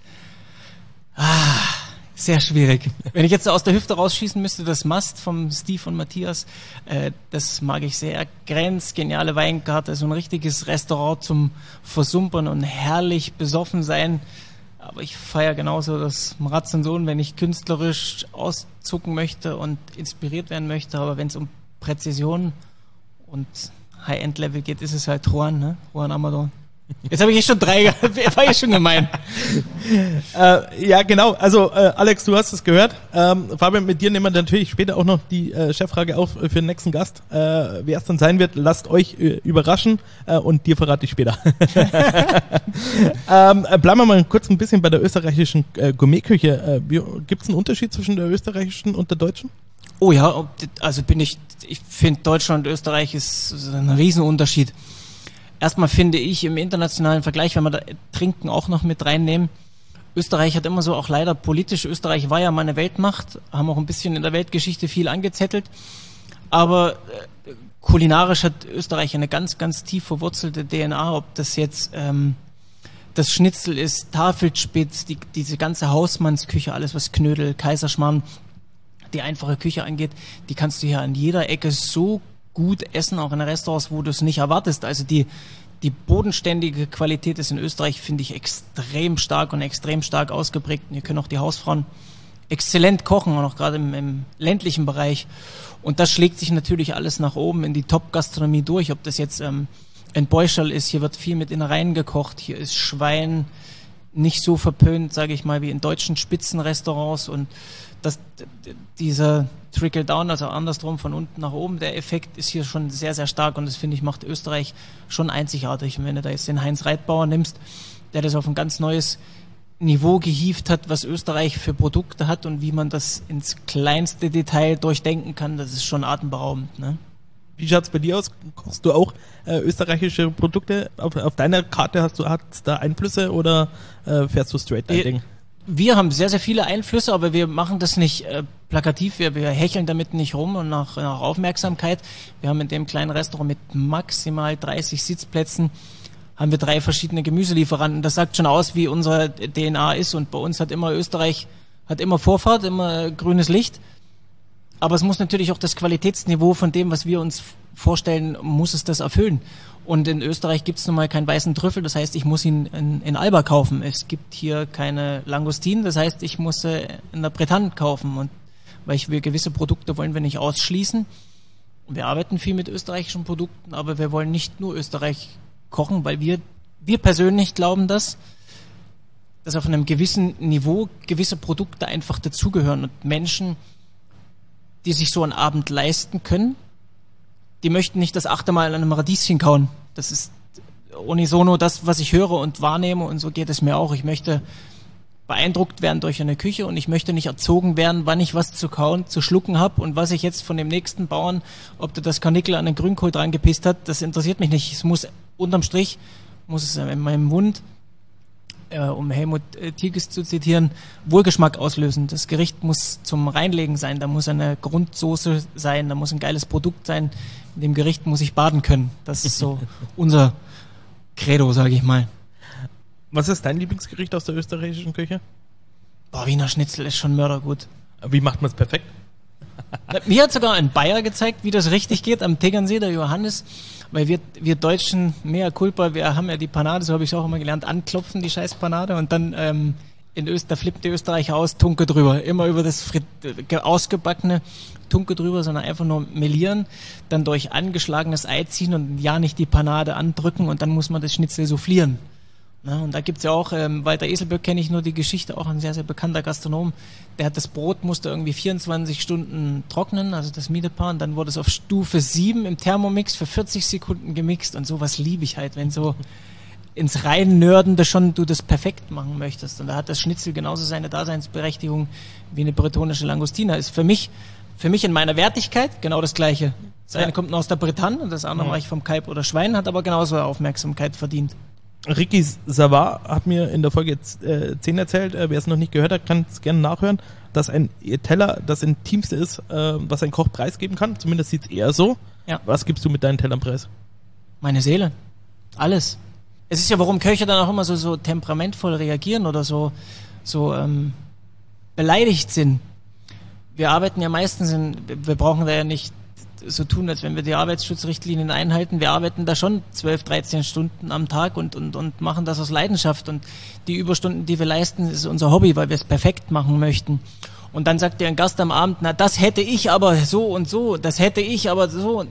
sehr schwierig. Wenn ich jetzt aus der Hüfte rausschießen müsste, das Mast vom Steve und Matthias, das mag ich sehr. Grenzgeniale Weinkarte, so ein richtiges Restaurant zum Versumpern und herrlich besoffen sein. Aber ich feiere genauso das Mratz und Sohn, wenn ich künstlerisch auszucken möchte und inspiriert werden möchte. Aber wenn es um Präzision und High-End-Level geht, ist es halt Juan, ne? Juan Amador. Jetzt habe ich schon 3, war ich schon gemein. Ja, genau. Also Alex, du hast es gehört. Fabian, mit dir nehmen wir natürlich später auch noch die Cheffrage auf für den nächsten Gast. Wer es dann sein wird, lasst euch überraschen, und dir verrate ich später. Bleiben wir mal kurz ein bisschen bei der österreichischen Gourmetküche. Gibt es einen Unterschied zwischen der österreichischen und der deutschen? Oh ja, also ich finde, Deutschland und Österreich ist ein Riesenunterschied. Erstmal finde ich im internationalen Vergleich, wenn wir da Trinken auch noch mit reinnehmen, Österreich hat immer so, auch leider politisch, Österreich war ja mal eine Weltmacht, haben auch ein bisschen in der Weltgeschichte viel angezettelt, aber kulinarisch hat Österreich eine ganz, ganz tief verwurzelte DNA, ob das jetzt das Schnitzel ist, Tafelspitz, diese ganze Hausmannsküche, alles was Knödel, Kaiserschmarrn, die einfache Küche angeht, die kannst du hier an jeder Ecke so gut essen, auch in Restaurants, wo du es nicht erwartest. Also die bodenständige Qualität ist in Österreich, finde ich, extrem stark und extrem stark ausgeprägt. Und hier können auch die Hausfrauen exzellent kochen, und auch gerade im ländlichen Bereich. Und das schlägt sich natürlich alles nach oben in die Top-Gastronomie durch. Ob das jetzt ein Beuschel ist, hier wird viel mit Innereien gekocht, hier ist Schwein nicht so verpönt, sage ich mal, wie in deutschen Spitzenrestaurants, und dieser Trickle-Down, also andersrum von unten nach oben, der Effekt ist hier schon sehr, sehr stark, und das, finde ich, macht Österreich schon einzigartig. Und wenn du da jetzt den Heinz Reitbauer nimmst, der das auf ein ganz neues Niveau gehievt hat, was Österreich für Produkte hat und wie man das ins kleinste Detail durchdenken kann, das ist schon atemberaubend, ne? Wie schaut's bei dir aus? Kochst du auch österreichische Produkte? Auf deiner Karte hat's da Einflüsse, oder fährst du straight dein Ding? Wir haben sehr, sehr viele Einflüsse, aber wir machen das nicht plakativ. Wir hecheln damit nicht rum und nach Aufmerksamkeit. Wir haben in dem kleinen Restaurant mit maximal 30 Sitzplätzen haben wir 3 verschiedene Gemüselieferanten. Das sagt schon aus, wie unsere DNA ist, und bei uns hat immer Österreich immer Vorfahrt, immer grünes Licht. Aber es muss natürlich auch das Qualitätsniveau von dem, was wir uns vorstellen, muss es das erfüllen. Und in Österreich gibt es nun mal keinen weißen Trüffel, das heißt, ich muss ihn in Alba kaufen. Es gibt hier keine Langustinen, das heißt, ich muss in der Bretagne kaufen. Und weil wir gewisse Produkte wollen wir nicht ausschließen. Und wir arbeiten viel mit österreichischen Produkten, aber wir wollen nicht nur Österreich kochen, weil wir persönlich glauben, dass auf einem gewissen Niveau gewisse Produkte einfach dazugehören und Menschen, die sich so einen Abend leisten können, die möchten nicht das 8. Mal an einem Radieschen kauen. Das ist unisono das, was ich höre und wahrnehme, und so geht es mir auch. Ich möchte beeindruckt werden durch eine Küche und ich möchte nicht erzogen werden, wann ich was zu kauen, zu schlucken habe und was ich jetzt von dem nächsten Bauern, ob der das Karnickel an den Grünkohl dran gepisst hat, das interessiert mich nicht. Es muss unterm Strich, muss es in meinem Mund, um Helmut Tilges zu zitieren, Wohlgeschmack auslösen. Das Gericht muss zum Reinlegen sein, da muss eine Grundsoße sein, da muss ein geiles Produkt sein. In dem Gericht muss ich baden können. Das ist so unser Credo, sage ich mal. Was ist dein Lieblingsgericht aus der österreichischen Küche? Wiener Schnitzel ist schon mördergut. Wie macht man es perfekt? Mir hat sogar ein Bayer gezeigt, wie das richtig geht, am Tegernsee, der Johannes, weil wir Deutschen, mea culpa, wir haben ja die Panade, so habe ich es auch immer gelernt, anklopfen, die scheiß Panade, und dann da flippt die Österreicher aus, Tunke drüber, immer über das ausgebackene Tunke drüber, sondern einfach nur melieren, dann durch angeschlagenes Ei ziehen und ja nicht die Panade andrücken und dann muss man das Schnitzel soufflieren. Na, und da gibt's ja auch, Walter Eselböck kenne ich nur die Geschichte, auch ein sehr, sehr bekannter Gastronom, der hat das Brot, musste irgendwie 24 Stunden trocknen, also das Miedepaar, und dann wurde es auf Stufe 7 im Thermomix für 40 Sekunden gemixt, und sowas liebe ich halt, wenn so ins rein Nördende schon du das perfekt machen möchtest. Und da hat das Schnitzel genauso seine Daseinsberechtigung wie eine bretonische Langustina. Ist für mich in meiner Wertigkeit genau das Gleiche. Das eine kommt nur aus der Bretagne und das andere mache ich vom Kalb oder Schwein, hat aber genauso Aufmerksamkeit verdient. Ricky Savard hat mir in der Folge 10 erzählt, wer es noch nicht gehört hat, kann es gerne nachhören, dass ein Teller das Intimste ist, was ein Koch preisgeben kann. Zumindest sieht es eher so. Ja. Was gibst du mit deinen Tellern preis? Meine Seele. Alles. Es ist ja, warum Köche dann auch immer so temperamentvoll reagieren oder so beleidigt sind. Wir arbeiten ja meistens wir brauchen da ja nicht so tun, als wenn wir die Arbeitsschutzrichtlinien einhalten. Wir arbeiten da schon 12, 13 Stunden am Tag und machen das aus Leidenschaft. Und die Überstunden, die wir leisten, ist unser Hobby, weil wir es perfekt machen möchten. Und dann sagt dir ein Gast am Abend, na, das hätte ich aber so und so, das hätte ich aber so.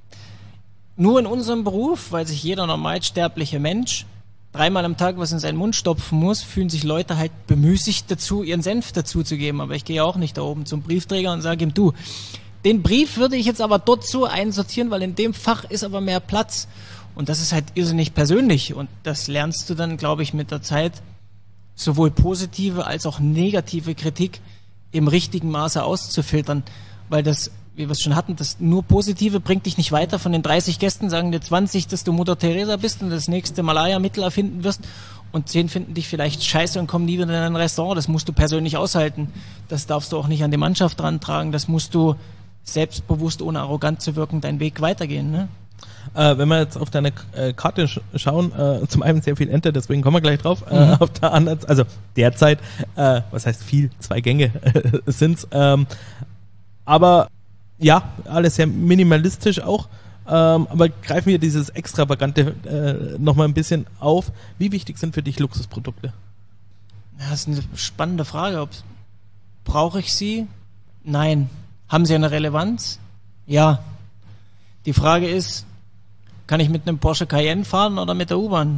Nur in unserem Beruf, weil sich jeder normalsterbliche Mensch 3-mal am Tag was in seinen Mund stopfen muss, fühlen sich Leute halt bemüßigt dazu, ihren Senf dazu zu geben. Aber ich gehe auch nicht da oben zum Briefträger und sage ihm, du, den Brief würde ich jetzt aber dort so einsortieren, weil in dem Fach ist aber mehr Platz. Und das ist halt irrsinnig persönlich. Und das lernst du dann, glaube ich, mit der Zeit, sowohl positive als auch negative Kritik im richtigen Maße auszufiltern. Weil das, wie wir es schon hatten, das nur Positive bringt dich nicht weiter. Von den 30 Gästen sagen dir 20, dass du Mutter Teresa bist und das nächste Malaya-Mittel erfinden wirst. Und 10 finden dich vielleicht scheiße und kommen nie wieder in ein Restaurant. Das musst du persönlich aushalten. Das darfst du auch nicht an die Mannschaft rantragen. Das musst du selbstbewusst, ohne arrogant zu wirken, deinen Weg weitergehen, ne? Wenn wir jetzt auf deine Karte schauen, zum einen sehr viel Ente, deswegen kommen wir gleich drauf, auf der anderen, also derzeit, was heißt viel, 2 Gänge sind's, aber ja, alles sehr minimalistisch auch, aber greifen wir dieses Extravagante nochmal ein bisschen auf. Wie wichtig sind für dich Luxusprodukte? Ja, das ist eine spannende Frage. Brauche ich sie? Nein. Haben sie eine Relevanz? Ja. Die Frage ist, kann ich mit einem Porsche Cayenne fahren oder mit der U-Bahn?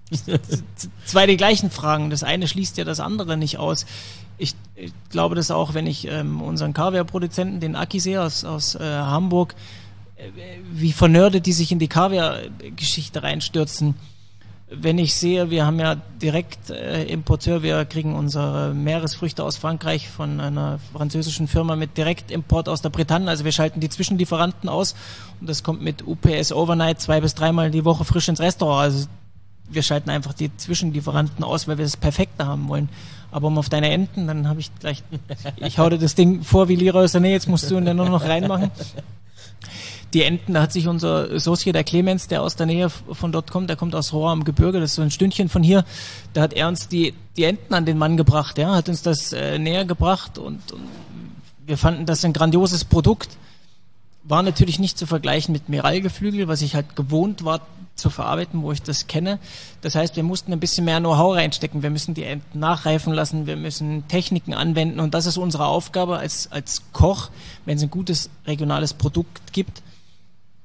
2 die gleichen Fragen. Das eine schließt ja das andere nicht aus. Ich glaube das auch, wenn ich unseren Kaviar-Produzenten, den Aki sehe aus Hamburg, wie vernördet die sich in die Kaviar-Geschichte reinstürzen. Wenn ich sehe, wir haben ja direkt Importeur, wir kriegen unsere Meeresfrüchte aus Frankreich von einer französischen Firma mit Direktimport aus der Bretagne, also wir schalten die Zwischenlieferanten aus und das kommt mit UPS Overnight 2 bis 3-mal die Woche frisch ins Restaurant, also wir schalten einfach die Zwischenlieferanten aus, weil wir das Perfekte haben wollen. Aber um auf deine Enten, dann habe ich gleich, ich hau dir das Ding vor wie Lira aus der Nähe, jetzt musst du ihn dann nur noch reinmachen. Die Enten, da hat sich unser Socie, der Clemens, der aus der Nähe von dort kommt, der kommt aus Rohr am Gebirge, das ist so ein Stündchen von hier, da hat er uns die Enten an den Mann gebracht, ja, hat uns das näher gebracht und wir fanden das ein grandioses Produkt. War natürlich nicht zu vergleichen mit Miralgeflügel, was ich halt gewohnt war zu verarbeiten, wo ich das kenne. Das heißt, wir mussten ein bisschen mehr Know-how reinstecken. Wir müssen die Enten nachreifen lassen, wir müssen Techniken anwenden und das ist unsere Aufgabe als Koch, wenn es ein gutes regionales Produkt gibt,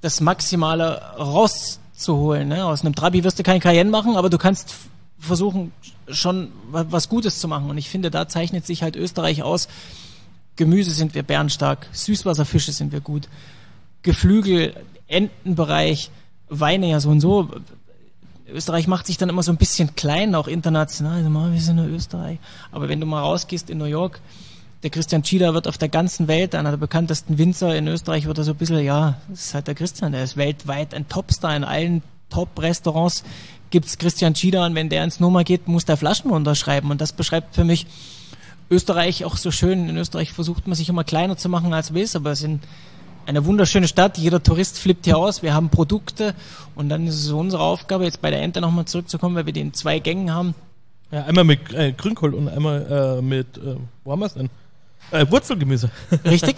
das Maximale rauszuholen. Ne? Aus einem Trabi wirst du kein Cayenne machen, aber du kannst versuchen, schon was Gutes zu machen. Und ich finde, da zeichnet sich halt Österreich aus. Gemüse sind wir bärenstark, Süßwasserfische sind wir gut, Geflügel, Entenbereich, Weine ja so und so. Österreich macht sich dann immer so ein bisschen klein, auch international. Also, wir sind nur Österreich. Aber wenn du mal rausgehst in New York, der Christian Tschida wird auf der ganzen Welt, einer der bekanntesten Winzer in Österreich, wird er so ein bisschen, das ist halt der Christian, der ist weltweit ein Topstar. In allen Top-Restaurants gibt's Christian Tschida und wenn der ins Nummer geht, muss der Flaschen unterschreiben. Und das beschreibt für mich Österreich auch so schön. In Österreich versucht man sich immer kleiner zu machen als wir es, aber es sind eine wunderschöne Stadt. Jeder Tourist flippt hier aus. Wir haben Produkte und dann ist es unsere Aufgabe, jetzt bei der Ente nochmal zurückzukommen, weil wir die in 2 Gängen haben. Ja, einmal mit Grünkohl und einmal mit, wo haben wir es denn? Wurzelgemüse. Richtig.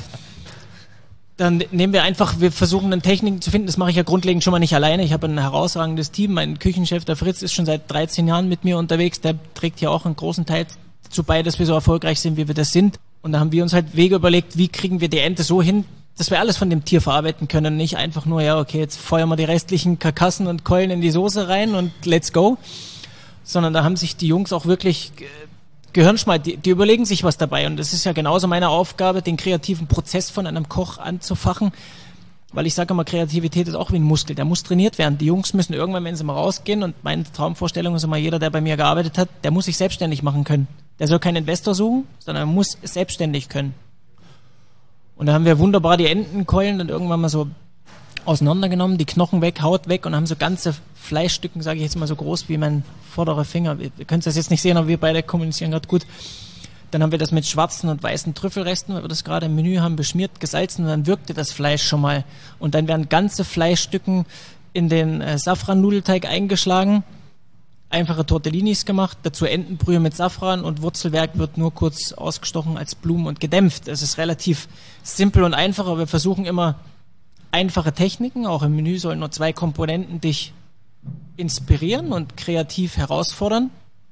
Dann nehmen wir versuchen dann Techniken zu finden. Das mache ich ja grundlegend schon mal nicht alleine. Ich habe ein herausragendes Team. Mein Küchenchef, der Fritz, ist schon seit 13 Jahren mit mir unterwegs. Der trägt ja auch einen großen Teil dazu bei, dass wir so erfolgreich sind, wie wir das sind. Und da haben wir uns halt Wege überlegt, wie kriegen wir die Ente so hin, dass wir alles von dem Tier verarbeiten können. Nicht einfach nur, jetzt feuern wir die restlichen Karkassen und Keulen in die Soße rein und let's go. Sondern da haben sich die Jungs auch wirklich Gehirnschmalz, die überlegen sich was dabei. Und das ist ja genauso meine Aufgabe, den kreativen Prozess von einem Koch anzufachen. Weil ich sage immer, Kreativität ist auch wie ein Muskel, der muss trainiert werden. Die Jungs müssen irgendwann, wenn sie mal rausgehen, und meine Traumvorstellung ist immer, jeder, der bei mir gearbeitet hat, der muss sich selbstständig machen können. Der soll keinen Investor suchen, sondern er muss es selbstständig können. Und da haben wir wunderbar die Entenkeulen dann irgendwann mal so auseinandergenommen, die Knochen weg, Haut weg und haben so ganze Fleischstücken, sage ich jetzt mal so groß wie mein vorderer Finger. Wir können das jetzt nicht sehen, aber wir beide kommunizieren gerade gut. Dann haben wir das mit schwarzen und weißen Trüffelresten, weil wir das gerade im Menü haben, beschmiert, gesalzen und dann wirkte das Fleisch schon mal. Und dann werden ganze Fleischstücken in den Safran-Nudelteig eingeschlagen, einfache Tortellinis gemacht, dazu Entenbrühe mit Safran und Wurzelwerk wird nur kurz ausgestochen als Blumen und gedämpft. Es ist relativ simpel und einfach, aber wir versuchen immer einfache Techniken. Auch im Menü sollen nur 2 Komponenten dich inspirieren und kreativ herausfordern.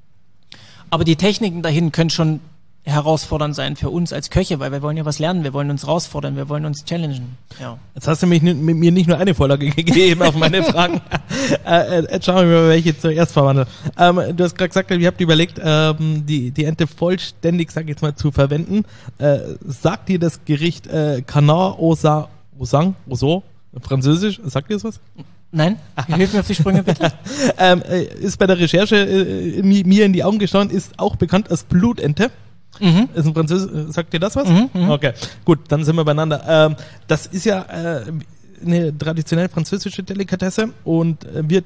Aber die Techniken dahin können schon herausfordernd sein für uns als Köche, weil wir wollen ja was lernen, wir wollen uns herausfordern, wir wollen uns challengen. Ja. Jetzt hast du mit mir nicht nur eine Vorlage gegeben auf meine Fragen. Jetzt schauen wir mal, welche zuerst verwandeln. Du hast gerade gesagt, ihr habt überlegt, die Ente vollständig, sag ich jetzt mal, zu verwenden. Sagt dir das Gericht Canard au sang, französisch, sagt dir das was? Nein? Hilf mir auf die Sprünge, bitte. Ist bei der Recherche mir in die Augen geschaut, ist auch bekannt als Blutente. Mhm. Ist ein Französisch, sagt dir das was? Mhm. Okay, gut, dann sind wir beieinander. Das ist ja eine traditionell französische Delikatesse und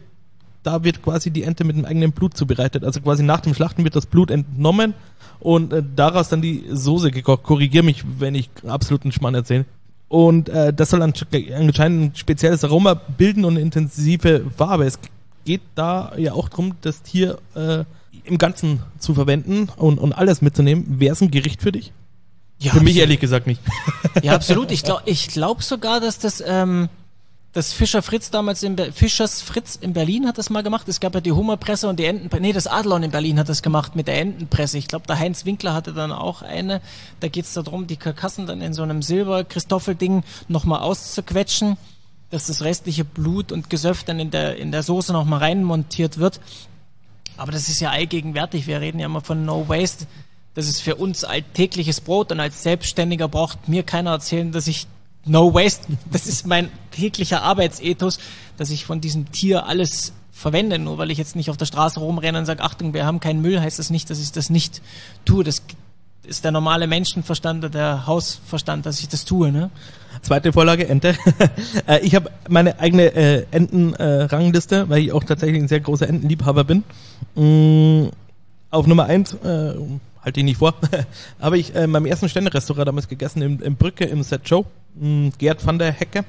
da wird quasi die Ente mit dem eigenen Blut zubereitet. Also quasi nach dem Schlachten wird das Blut entnommen und daraus dann die Soße gekocht. Korrigier mich, wenn ich absoluten Schmarrn erzähle. Und das soll anscheinend ein spezielles Aroma bilden und eine intensive Farbe. Es geht da ja auch darum, das Tier im Ganzen zu verwenden und alles mitzunehmen. Wäre es ein Gericht für dich? Ja, für mich ehrlich gesagt nicht. Ja, absolut. Ich glaube sogar, dass das Fischer Fritz damals Fischers Fritz in Berlin hat das mal gemacht. Es gab ja die Hummerpresse und die das Adlon in Berlin hat das gemacht mit der Entenpresse. Ich glaube, der Heinz Winkler hatte dann auch eine. Da geht es darum, die Karkassen dann in so einem Silber-Christoffelding nochmal auszuquetschen, dass das restliche Blut und Gesöff dann in der Soße nochmal reinmontiert wird. Aber das ist ja allgegenwärtig. Wir reden ja immer von No Waste. Das ist für uns alltägliches Brot und als Selbstständiger braucht mir keiner erzählen, dass ich No Waste, das ist mein täglicher Arbeitsethos, dass ich von diesem Tier alles verwende. Nur weil ich jetzt nicht auf der Straße rumrenne und sage, Achtung, wir haben keinen Müll, heißt das nicht, dass ich das nicht tue. Das ist der normale Menschenverstand oder der Hausverstand, dass ich das tue. Ne? Zweite Vorlage, Ente. Ich habe meine eigene Entenrangliste, weil ich auch tatsächlich ein sehr großer Entenliebhaber bin. Auf Nummer 1, halte ich nicht vor, habe ich in meinem ersten Sterne-Restaurant damals gegessen, in Brücke, im Set Show. Gerd van der Hecke.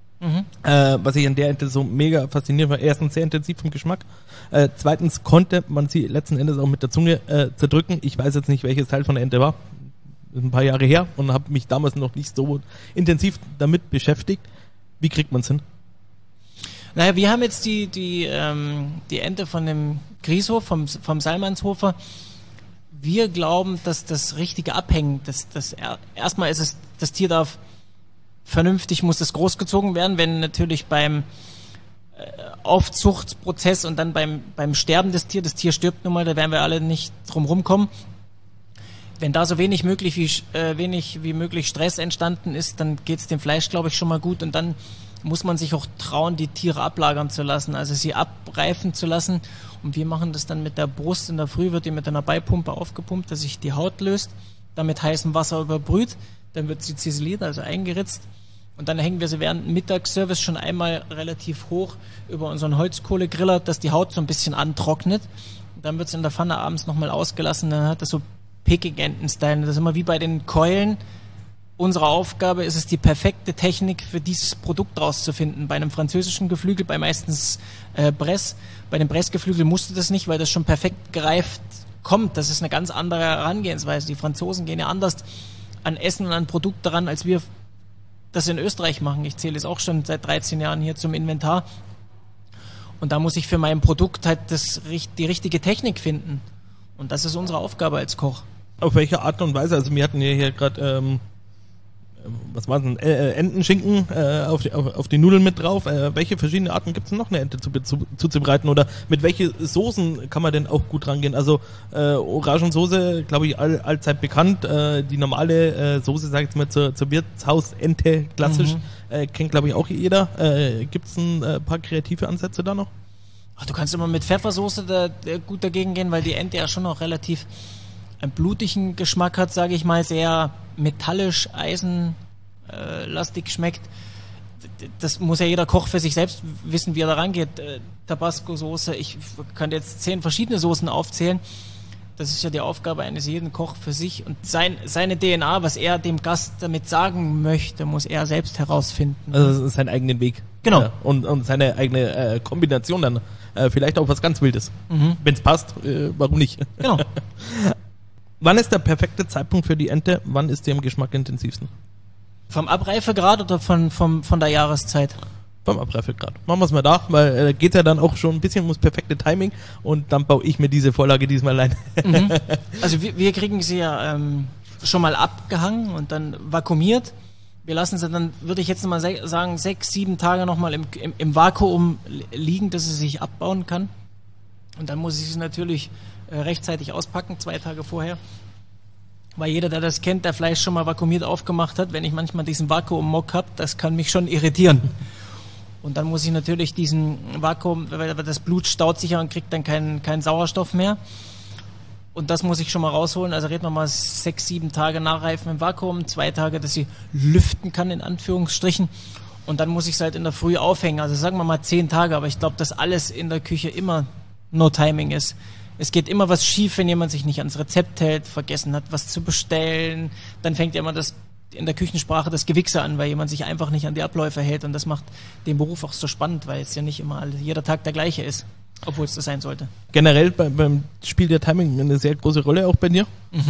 Was ich an der Ente so mega faszinierend war. Erstens sehr intensiv vom Geschmack. Zweitens konnte man sie letzten Endes auch mit der Zunge zerdrücken. Ich weiß jetzt nicht, welches Teil von der Ente war. Das ist ein paar Jahre her und habe mich damals noch nicht so intensiv damit beschäftigt. Wie kriegt man es hin? Naja, wir haben jetzt die Ente von dem Grieshof, vom Salmanshofer. Wir glauben, dass das richtige Abhängen, erstmal ist es, das Tier darf vernünftig muss das großgezogen werden. Wenn natürlich beim Aufzuchtprozess und dann beim Sterben das Tier stirbt nun mal, da werden wir alle nicht drum rumkommen. Wenn da so wenig wie möglich Stress entstanden ist, dann geht es dem Fleisch, glaube ich, schon mal gut. Und dann muss man sich auch trauen, die Tiere ablagern zu lassen, also sie abreifen zu lassen. Und wir machen das dann mit der Brust. In der Früh wird die mit einer Beipumpe aufgepumpt, dass sich die Haut löst, dann mit heißem Wasser überbrüht, dann wird sie ziseliert, also eingeritzt. Und dann hängen wir sie während dem Mittagsservice schon einmal relativ hoch über unseren Holzkohlegriller, dass die Haut so ein bisschen antrocknet. Und dann wird es in der Pfanne abends nochmal ausgelassen, dann hat das so Peking-Enten-Style. Das ist immer wie bei den Keulen. Unsere Aufgabe ist es, die perfekte Technik für dieses Produkt rauszufinden. Bei einem französischen Geflügel, bei meistens Bress. Bei dem Bressgeflügel musste das nicht, weil das schon perfekt gereift kommt. Das ist eine ganz andere Herangehensweise. Die Franzosen gehen ja anders an Essen und an Produkte ran, als wir das in Österreich machen. Ich zähle es auch schon seit 13 Jahren hier zum Inventar. Und da muss ich für mein Produkt halt die richtige Technik finden. Und das ist unsere Aufgabe als Koch. Auf welche Art und Weise? Also wir hatten ja hier gerade, was war denn, Entenschinken auf die Nudeln mit drauf. Welche verschiedene Arten gibt es noch, eine Ente zuzubereiten? Oder mit welchen Soßen kann man denn auch gut rangehen? Also Orangensoße, glaube ich, allzeit bekannt. Die normale Soße, sage ich jetzt mal, zur Wirtshausente klassisch, kennt, glaube ich, auch jeder. Gibt es ein paar kreative Ansätze da noch? Ach, du kannst immer mit Pfeffersoße gut dagegen gehen, weil die Ente ja schon noch relativ einen blutigen Geschmack hat, sage ich mal, sehr metallisch, eisenlastig schmeckt. Das muss ja jeder Koch für sich selbst wissen, wie er da rangeht. Tabasco-Soße, ich kann jetzt 10 verschiedene Soßen aufzählen. Das ist ja die Aufgabe eines jeden Koch für sich. Und seine DNA, was er dem Gast damit sagen möchte, muss er selbst herausfinden. Also seinen eigenen Weg. Genau. Ja, und seine eigene Kombination dann. Vielleicht auch was ganz Wildes. Wenn es passt, warum nicht? Genau. Wann ist der perfekte Zeitpunkt für die Ente? Wann ist die im Geschmack intensivsten? Vom Abreifegrad oder von der Jahreszeit? Vom Abreifegrad. Machen wir es mal da, weil geht ja dann auch schon ein bisschen ums perfekte Timing und dann baue ich mir diese Vorlage diesmal allein. Also wir kriegen sie ja schon mal abgehangen und dann vakuumiert. Wir lassen sie dann, würde ich jetzt mal sagen, 6-7 Tage nochmal im Vakuum liegen, dass sie sich abbauen kann. Und dann muss ich sie natürlich rechtzeitig auspacken, 2 Tage vorher. Weil jeder, der das kennt, der Fleisch schon mal vakuumiert aufgemacht hat, wenn ich manchmal diesen Vakuummock habe, das kann mich schon irritieren. Und dann muss ich natürlich diesen Vakuum, weil das Blut staut sich ja und kriegt dann keinen Sauerstoff mehr. Und das muss ich schon mal rausholen. Also reden wir mal 6-7 Tage nachreifen im Vakuum, 2 Tage, dass sie lüften kann, in Anführungsstrichen. Und dann muss ich es halt in der Früh aufhängen. Also sagen wir mal 10 Tage, aber ich glaube, dass alles in der Küche immer no Timing ist. Es geht immer was schief, wenn jemand sich nicht ans Rezept hält, vergessen hat, was zu bestellen. Dann fängt ja immer in der Küchensprache das Gewichse an, weil jemand sich einfach nicht an die Abläufe hält. Und das macht den Beruf auch so spannend, weil es ja nicht immer jeder Tag der gleiche ist, obwohl es das sein sollte. Generell beim Spiel der Timing eine sehr große Rolle auch bei dir.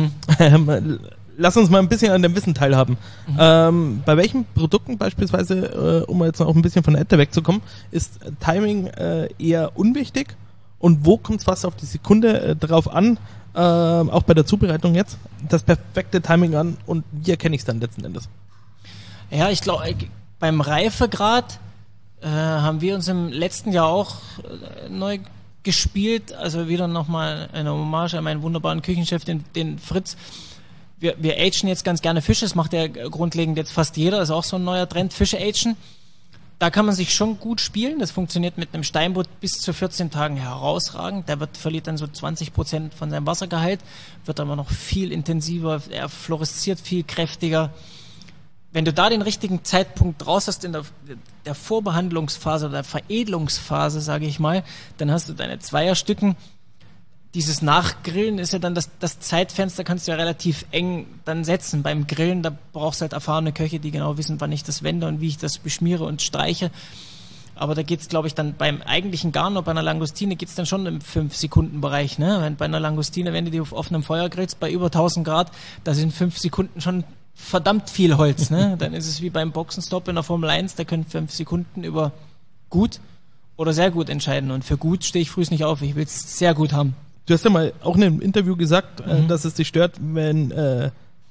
Lass uns mal ein bisschen an dem Wissen teilhaben. Bei welchen Produkten beispielsweise, um jetzt noch ein bisschen von der Ente wegzukommen, ist Timing eher unwichtig? Und wo kommt es fast auf die Sekunde drauf an, auch bei der Zubereitung jetzt, das perfekte Timing an und wie erkenne ich es dann letzten Endes? Ja, ich glaube, beim Reifegrad haben wir uns im letzten Jahr auch neu gespielt, also wieder nochmal eine Hommage an meinen wunderbaren Küchenchef, den Fritz. Wir agen jetzt ganz gerne Fische, das macht ja grundlegend jetzt fast jeder, das ist auch so ein neuer Trend, Fische agen. Da kann man sich schon gut spielen. Das funktioniert mit einem Steinbutt bis zu 14 Tagen herausragend. Der verliert dann so 20% von seinem Wassergehalt, wird aber noch viel intensiver, er fluoresziert viel kräftiger. Wenn du da den richtigen Zeitpunkt raus hast in der Vorbehandlungsphase oder der Veredelungsphase, sage ich mal, dann hast du deine Zweierstücken. Dieses Nachgrillen ist ja dann das Zeitfenster, kannst du ja relativ eng dann setzen. Beim Grillen, da brauchst du halt erfahrene Köche, die genau wissen, wann ich das wende und wie ich das beschmiere und streiche. Aber da geht's, glaube ich, dann beim eigentlichen Garn oder bei einer Langustine geht's dann schon im 5-Sekunden-Bereich. Ne? Wenn bei einer Langustine, wenn du die auf offenem Feuer grillst, bei über 1000 Grad, da sind 5 Sekunden schon verdammt viel Holz. Ne? Dann ist es wie beim Boxenstopp in der Formel 1, da können 5 Sekunden über gut oder sehr gut entscheiden. Und für gut stehe ich frühs nicht auf, ich will's sehr gut haben. Du hast ja mal auch in einem Interview gesagt, dass es dich stört, wenn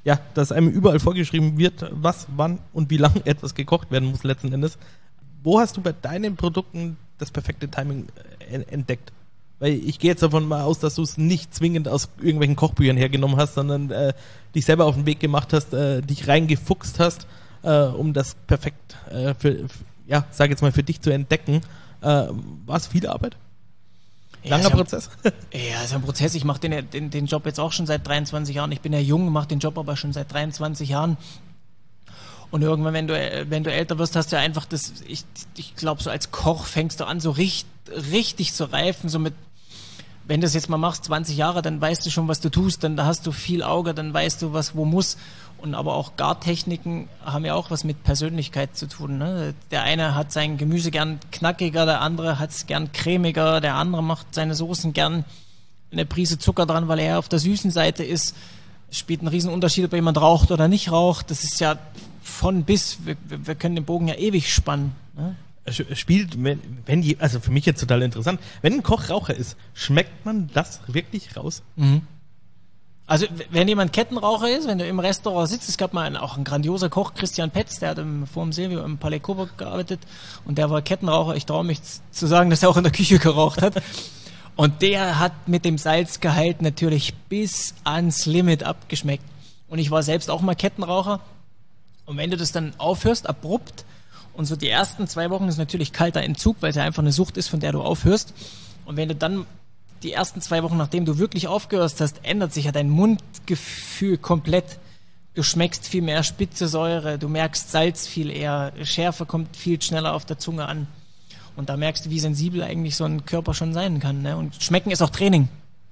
ja, dass einem überall vorgeschrieben wird, was, wann und wie lange etwas gekocht werden muss letzten Endes. Wo hast du bei deinen Produkten das perfekte Timing entdeckt? Weil ich gehe jetzt davon mal aus, dass du es nicht zwingend aus irgendwelchen Kochbüchern hergenommen hast, sondern dich selber auf den Weg gemacht hast, dich reingefuchst hast, um das perfekt sag jetzt mal, für dich zu entdecken. War es viel Arbeit? Langer Prozess? Ja, ist ein Prozess. Ich mache den Job jetzt auch schon seit 23 Jahren. Ich bin ja jung, mache den Job aber schon seit 23 Jahren. Und irgendwann, wenn du älter wirst, hast du ja einfach das, ich glaube, so als Koch fängst du an, so richtig zu reifen, so mit, wenn du das jetzt mal machst, 20 Jahre, dann weißt du schon, was du tust, dann hast du viel Auge, dann weißt du, was wo muss. Und aber auch Gartechniken haben ja auch was mit Persönlichkeit zu tun. Ne? Der eine hat sein Gemüse gern knackiger, der andere hat es gern cremiger, der andere macht seine Soßen gern eine Prise Zucker dran, weil er auf der süßen Seite ist. Es spielt einen riesen Unterschied, ob jemand raucht oder nicht raucht. Das ist ja von bis, wir können den Bogen ja ewig spannen. Ne? Spielt, also für mich jetzt total interessant, wenn ein Koch Raucher ist, schmeckt man das wirklich raus? Mhm. Also wenn jemand Kettenraucher ist, wenn du im Restaurant sitzt, es gab mal auch ein grandioser Koch, Christian Petz, der hat vor dem Silvio im Palais Coburg gearbeitet und der war Kettenraucher. Ich traue mich zu sagen, dass er auch in der Küche geraucht hat. Und der hat mit dem Salzgehalt natürlich bis ans Limit abgeschmeckt. Und ich war selbst auch mal Kettenraucher. Und wenn du das dann aufhörst, abrupt, und so die ersten 2 Wochen ist natürlich kalter Entzug, weil es ja einfach eine Sucht ist, von der du aufhörst. Und wenn du dann die ersten 2 Wochen, nachdem du wirklich aufgehört hast, ändert sich ja dein Mundgefühl komplett. Du schmeckst viel mehr spitze Säure, du merkst Salz viel eher, Schärfe kommt viel schneller auf der Zunge an. Und da merkst du, wie sensibel eigentlich so ein Körper schon sein kann. Ne? Und Schmecken ist auch Training.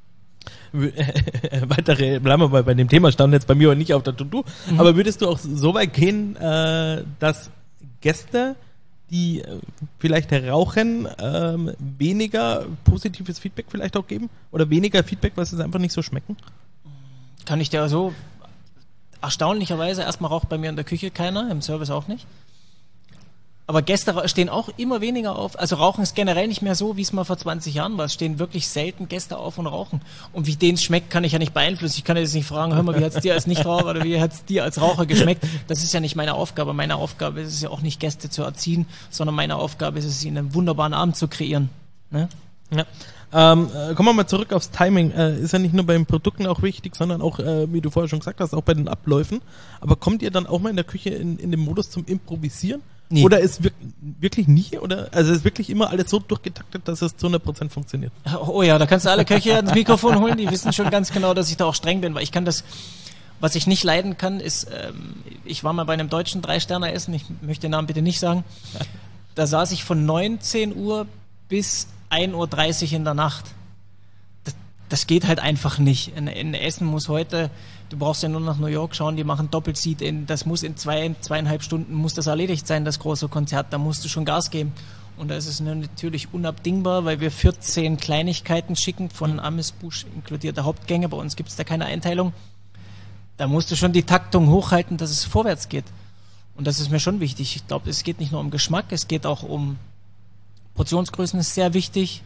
Bleiben wir mal bei dem Thema, stand jetzt bei mir auch nicht auf der To-Do. Aber würdest du auch so weit gehen, dass Gäste, die vielleicht rauchen, weniger positives Feedback vielleicht auch geben? Oder weniger Feedback, weil sie es einfach nicht so schmecken? Kann ich dir so, erstaunlicherweise, erstmal raucht bei mir in der Küche keiner, im Service auch nicht. Aber Gäste stehen auch immer weniger auf. Also Rauchen ist generell nicht mehr so, wie es mal vor 20 Jahren war. Es stehen wirklich selten Gäste auf und rauchen. Und wie denen es schmeckt, kann ich ja nicht beeinflussen. Ich kann jetzt nicht fragen, hör mal, wie hat es dir als Nichtraucher oder wie hat es dir als Raucher geschmeckt? Das ist ja nicht meine Aufgabe. Meine Aufgabe ist es ja auch nicht, Gäste zu erziehen, sondern meine Aufgabe ist es, ihnen einen wunderbaren Abend zu kreieren. Ne? Ja. Kommen wir mal zurück aufs Timing. Ist ja nicht nur bei den Produkten auch wichtig, sondern auch, wie du vorher schon gesagt hast, auch bei den Abläufen. Aber kommt ihr dann auch mal in der Küche in den Modus zum Improvisieren? Nee. Oder ist wirklich nie? Oder, also ist wirklich immer alles so durchgetaktet, dass es zu 100% funktioniert? Oh ja, da kannst du alle Köche ins Mikrofon holen, die wissen schon ganz genau, dass ich da auch streng bin, weil ich kann das, was ich nicht leiden kann, ist, ich war mal bei einem deutschen 3-Sterne-Essen, ich möchte den Namen bitte nicht sagen, da saß ich von 19 Uhr bis 1.30 Uhr in der Nacht. Das geht halt einfach nicht. In Essen muss heute, du brauchst ja nur nach New York schauen, die machen Doppelseat, das muss in 2,5 Stunden muss das erledigt sein, das große Konzert, da musst du schon Gas geben. Und da ist es natürlich unabdingbar, weil wir 14 Kleinigkeiten schicken, von Amüsbusch inkludierte Hauptgänge, bei uns gibt es da keine Einteilung. Da musst du schon die Taktung hochhalten, dass es vorwärts geht. Und das ist mir schon wichtig. Ich glaube, es geht nicht nur um Geschmack, es geht auch um Portionsgrößen, ist sehr wichtig.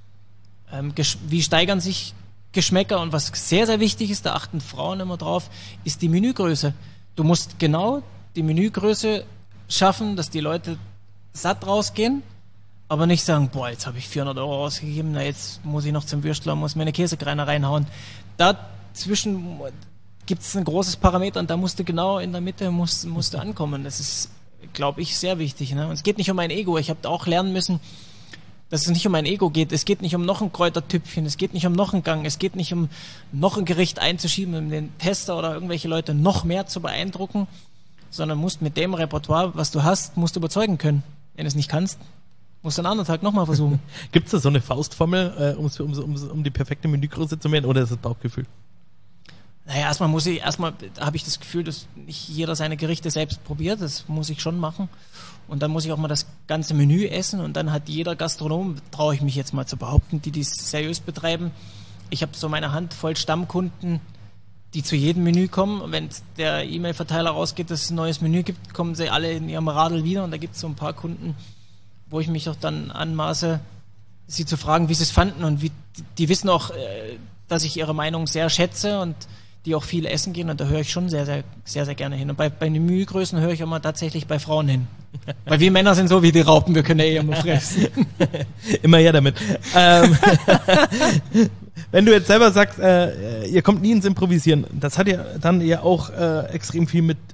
Wie steigern sich Geschmäcker? Und was sehr, sehr wichtig ist, da achten Frauen immer drauf, ist die Menügröße. Du musst genau die Menügröße schaffen, dass die Leute satt rausgehen, aber nicht sagen, boah, jetzt habe ich 400 € ausgegeben, na jetzt muss ich noch zum Würstler, muss mir eine Käsekreiner reinhauen. Dazwischen gibt es ein großes Parameter und da musst du genau in der Mitte musst du ankommen. Das ist, glaube ich, sehr wichtig. Ne? Und es geht nicht um mein Ego. Ich habe auch lernen müssen, dass es nicht um mein Ego geht. Es geht nicht um noch ein Kräutertüpfchen, es geht nicht um noch einen Gang, es geht nicht um noch ein Gericht einzuschieben, um den Tester oder irgendwelche Leute noch mehr zu beeindrucken, sondern musst mit dem Repertoire, was du hast, musst du überzeugen können. Wenn du es nicht kannst, musst du einen anderen Tag nochmal versuchen. Gibt es da so eine Faustformel, um die perfekte Menügröße zu wählen, oder ist das Bauchgefühl? Naja, erstmal habe ich das Gefühl, dass nicht jeder seine Gerichte selbst probiert, das muss ich schon machen. Und dann muss ich auch mal das ganze Menü essen und dann hat jeder Gastronom, traue ich mich jetzt mal zu behaupten, die es seriös betreiben. Ich habe so meine Hand voll Stammkunden, die zu jedem Menü kommen. Und wenn der E-Mail-Verteiler rausgeht, dass es ein neues Menü gibt, kommen sie alle in ihrem Radl wieder. Und da gibt es so ein paar Kunden, wo ich mich auch dann anmaße, sie zu fragen, wie sie es fanden. Und die wissen auch, dass ich ihre Meinung sehr schätze und die auch viel essen gehen und da höre ich schon sehr, sehr, sehr, sehr gerne hin. Und bei den Mühegrößen höre ich immer tatsächlich bei Frauen hin. Weil wir Männer sind so wie die Raupen, wir können ja immer fressen. Immer her damit. Wenn du jetzt selber sagst, ihr kommt nie ins Improvisieren, das hat ja dann ja auch extrem viel mit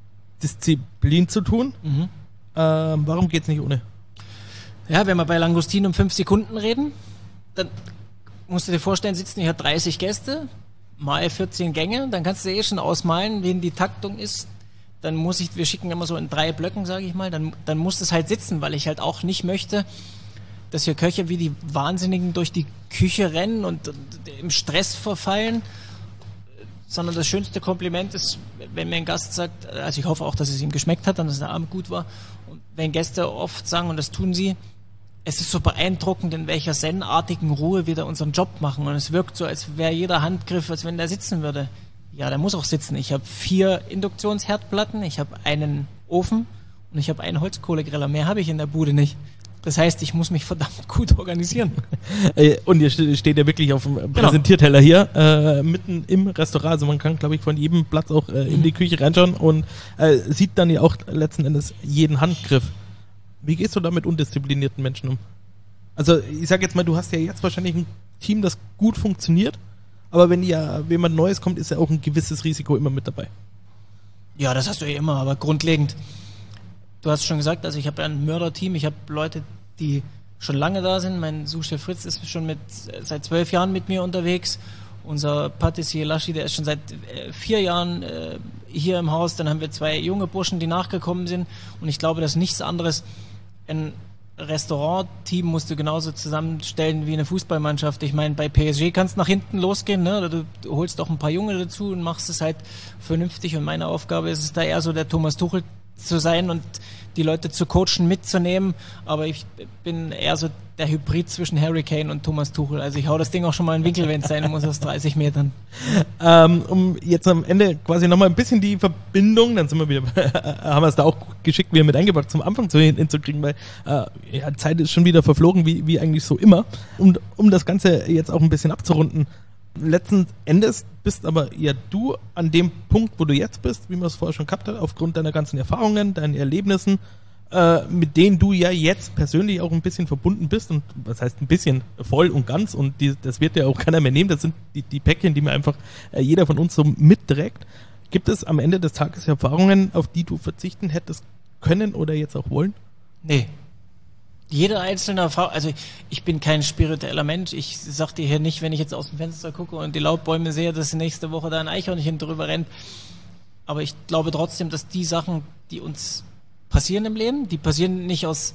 Disziplin zu tun. Mhm. Warum geht's nicht ohne? Ja, wenn wir bei Langustin um 5 Sekunden reden, dann musst du dir vorstellen, sitzen hier 30 Gäste, mal 14 Gänge, dann kannst du schon ausmalen, wie die Taktung ist. Dann wir schicken immer so in 3 Blöcken, sage ich mal, dann muss es halt sitzen, weil ich halt auch nicht möchte, dass hier Köche wie die Wahnsinnigen durch die Küche rennen und im Stress verfallen, sondern das schönste Kompliment ist, wenn mir ein Gast sagt, also ich hoffe auch, dass es ihm geschmeckt hat, dass der Abend gut war, und wenn Gäste oft sagen, und das tun sie, es ist so beeindruckend, in welcher zen-artigen Ruhe wir da unseren Job machen, und es wirkt so, als wäre jeder Handgriff, als wenn der sitzen würde. Ja, der muss auch sitzen. Ich habe 4 Induktionsherdplatten, ich habe einen Ofen und ich habe einen Holzkohlegriller. Mehr habe ich in der Bude nicht. Das heißt, ich muss mich verdammt gut organisieren. Und ihr steht ja wirklich auf dem Präsentierteller hier, mitten im Restaurant. Also man kann, glaube ich, von jedem Platz auch in die Küche reinschauen und sieht dann ja auch letzten Endes jeden Handgriff. Wie gehst du da mit undisziplinierten Menschen um? Also ich sage jetzt mal, du hast ja jetzt wahrscheinlich ein Team, das gut funktioniert, aber wenn ja jemand Neues kommt, ist ja auch ein gewisses Risiko immer mit dabei. Ja, das hast du ja immer, aber grundlegend. Du hast schon gesagt, also ich habe ein Mörderteam, ich habe Leute, die schon lange da sind. Mein Sous-Chef Fritz ist schon seit 12 Jahren mit mir unterwegs. Unser Patissier Laschi, der ist schon seit 4 Jahren hier im Haus. Dann haben wir 2 junge Burschen, die nachgekommen sind. Und ich glaube, das ist nichts anderes. Ein Restaurant-Team musst du genauso zusammenstellen wie eine Fußballmannschaft. Ich meine, bei PSG kannst du nach hinten losgehen, ne? Oder du holst auch ein paar Junge dazu und machst es halt vernünftig. Und meine Aufgabe ist es da eher so, der Thomas Tuchel zu sein und die Leute zu coachen, mitzunehmen, aber ich bin eher so der Hybrid zwischen Harry Kane und Thomas Tuchel. Also ich hau das Ding auch schon mal in den Winkel, wenn es sein muss, aus 30 Metern. Um jetzt am Ende quasi nochmal ein bisschen die Verbindung, dann sind wir wieder, haben wir es da auch geschickt wieder mit eingebracht, zum Anfang hinzukriegen, weil ja, Zeit ist schon wieder verflogen, wie eigentlich so immer. Und um das Ganze jetzt auch ein bisschen abzurunden, letzten Endes bist aber ja du an dem Punkt, wo du jetzt bist, wie man es vorher schon gehabt hat, aufgrund deiner ganzen Erfahrungen, deinen Erlebnissen, mit denen du ja jetzt persönlich auch ein bisschen verbunden bist, und was heißt ein bisschen, voll und ganz, und das wird ja auch keiner mehr nehmen, das sind die Päckchen, die mir einfach jeder von uns so mitträgt. Gibt es am Ende des Tages Erfahrungen, auf die du verzichten hättest können oder jetzt auch wollen? Nee. Jede einzelne Erfahrung, also ich bin kein spiritueller Mensch, ich sag dir hier nicht, wenn ich jetzt aus dem Fenster gucke und die Laubbäume sehe, dass nächste Woche da ein Eichhörnchen drüber rennt, aber ich glaube trotzdem, dass die Sachen, die uns passieren im Leben, die passieren nicht aus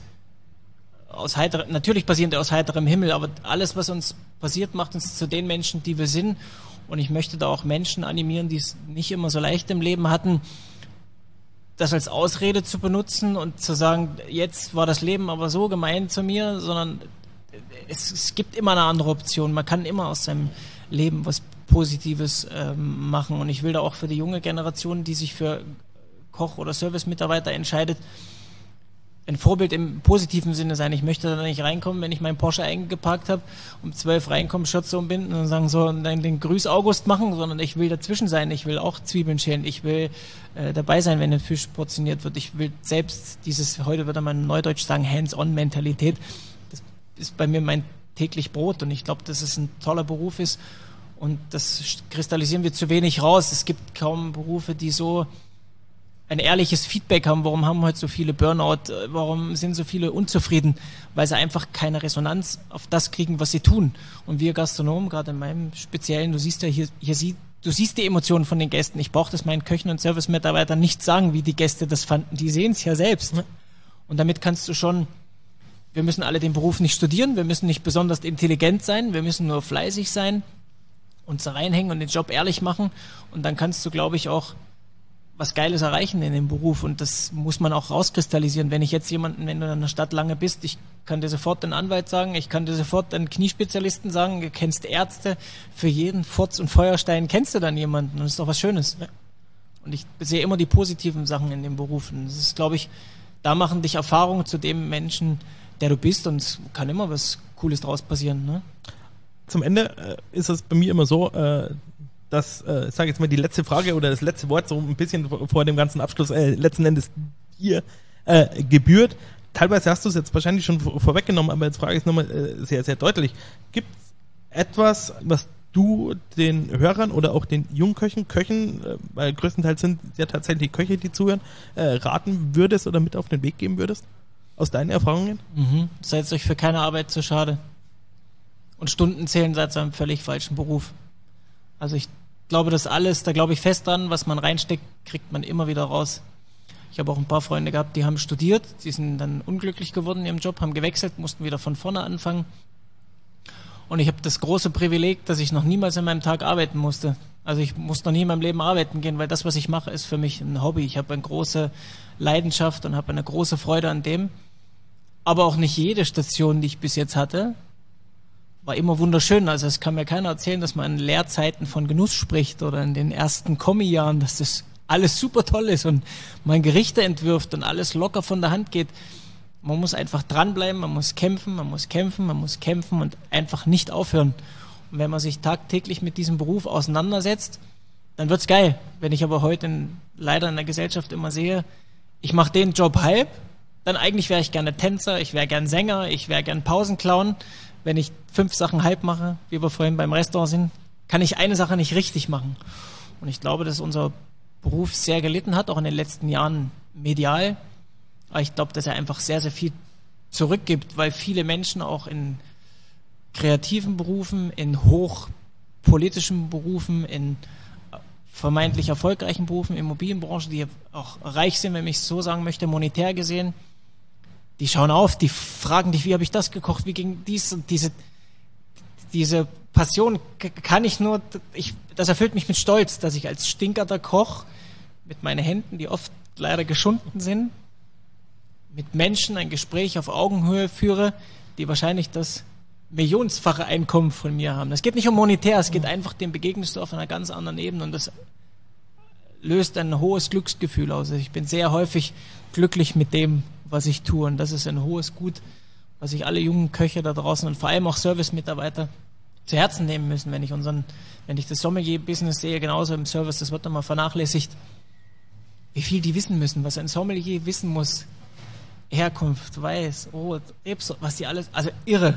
natürlich passieren die aus heiterem Himmel, aber alles, was uns passiert, macht uns zu den Menschen, die wir sind, und ich möchte da auch Menschen animieren, die es nicht immer so leicht im Leben hatten, das als Ausrede zu benutzen und zu sagen, jetzt war das Leben aber so gemein zu mir, sondern es gibt immer eine andere Option. Man kann immer aus seinem Leben was Positives machen, und ich will da auch für die junge Generation, die sich für Koch- oder Service-Mitarbeiter entscheidet, ein Vorbild im positiven Sinne sein. Ich möchte da nicht reinkommen, wenn ich meinen Porsche eingeparkt habe, um 12 reinkommen, Schürze umbinden und sagen so, dann den Grüß August machen, sondern ich will dazwischen sein. Ich will auch Zwiebeln schälen. Ich will dabei sein, wenn ein Fisch portioniert wird. Ich will selbst heute würde man neudeutsch sagen, Hands-on-Mentalität. Das ist bei mir mein täglich Brot, und ich glaube, dass es ein toller Beruf ist, und das kristallisieren wir zu wenig raus. Es gibt kaum Berufe, die so ein ehrliches Feedback haben. Warum haben heute so viele Burnout? Warum sind so viele unzufrieden? Weil sie einfach keine Resonanz auf das kriegen, was sie tun. Und wir Gastronomen, gerade in meinem Speziellen, du siehst ja du siehst die Emotionen von den Gästen. Ich brauche das meinen Köchen und Service-Mitarbeitern nicht sagen, wie die Gäste das fanden. Die sehen es ja selbst. Und damit kannst du schon, wir müssen alle den Beruf nicht studieren, wir müssen nicht besonders intelligent sein, wir müssen nur fleißig sein, uns da reinhängen und den Job ehrlich machen. Und dann kannst du, glaube ich, auch was Geiles erreichen in dem Beruf, und das muss man auch rauskristallisieren. Wenn du in einer Stadt lange bist, ich kann dir sofort einen Anwalt sagen, ich kann dir sofort einen Kniespezialisten sagen, du kennst Ärzte, für jeden Furz und Feuerstein kennst du dann jemanden, und das ist doch was Schönes. Und ich sehe immer die positiven Sachen in dem Beruf, und das ist, glaube ich, da machen dich Erfahrungen zu dem Menschen, der du bist, und es kann immer was Cooles draus passieren, ne? Zum Ende ist es bei mir immer so, das, sage jetzt mal, die letzte Frage oder das letzte Wort so ein bisschen vor dem ganzen Abschluss letzten Endes dir gebührt. Teilweise hast du es jetzt wahrscheinlich schon vorweggenommen, aber jetzt frage ich es nochmal sehr, sehr deutlich. Gibt es etwas, was du den Hörern oder auch den Jungköchen, weil größtenteils sind ja tatsächlich Köche, die zuhören, raten würdest oder mit auf den Weg geben würdest? Aus deinen Erfahrungen? Seid euch für keine Arbeit zu schade. Und Stunden zählen seid zu einem völlig falschen Beruf. Also ich glaube, das alles, da glaube ich fest dran, was man reinsteckt, kriegt man immer wieder raus. Ich habe auch ein paar Freunde gehabt, die haben studiert, die sind dann unglücklich geworden in ihrem Job, haben gewechselt, mussten wieder von vorne anfangen. Und ich habe das große Privileg, dass ich noch niemals an meinem Tag arbeiten musste. Also ich muss noch nie in meinem Leben arbeiten gehen, weil das, was ich mache, ist für mich ein Hobby. Ich habe eine große Leidenschaft und habe eine große Freude an dem. Aber auch nicht jede Station, die ich bis jetzt hatte, war immer wunderschön. Also es kann mir keiner erzählen, dass man in Lehrzeiten von Genuss spricht oder in den ersten Kommi-Jahren, dass das alles super toll ist und man Gerichte entwirft und alles locker von der Hand geht. Man muss einfach dranbleiben, man muss kämpfen und einfach nicht aufhören. Und wenn man sich tagtäglich mit diesem Beruf auseinandersetzt, dann wird's geil. Wenn ich aber heute leider in der Gesellschaft immer sehe, ich mache den Job halb, dann eigentlich wäre ich gerne Tänzer, ich wäre gern Sänger, ich wäre gern Pausenclown. Wenn ich 5 Sachen halb mache, wie wir vorhin beim Restaurant sind, kann ich eine Sache nicht richtig machen. Und ich glaube, dass unser Beruf sehr gelitten hat, auch in den letzten Jahren medial. Aber ich glaube, dass er einfach sehr, sehr viel zurückgibt, weil viele Menschen auch in kreativen Berufen, in hochpolitischen Berufen, in vermeintlich erfolgreichen Berufen, Immobilienbranche, die auch reich sind, wenn ich es so sagen möchte, monetär gesehen, die schauen auf, die fragen dich, wie habe ich das gekocht, wie ging dies und diese Passion kann ich nur, das erfüllt mich mit Stolz, dass ich als stinkerter Koch mit meinen Händen, die oft leider geschunden sind, mit Menschen ein Gespräch auf Augenhöhe führe, die wahrscheinlich das millionenfache Einkommen von mir haben. Es geht nicht um monetär, es geht einfach, dem begegnest du auf einer ganz anderen Ebene und das löst ein hohes Glücksgefühl aus. Ich bin sehr häufig glücklich mit dem, was ich tue und das ist ein hohes Gut, was sich alle jungen Köche da draußen und vor allem auch Service-Mitarbeiter zu Herzen nehmen müssen. Wenn ich das Sommelier-Business sehe, genauso im Service, das wird immer vernachlässigt, wie viel die wissen müssen, was ein Sommelier wissen muss. Herkunft, Weiß, Rot, Rebsorte, was die alles, also irre.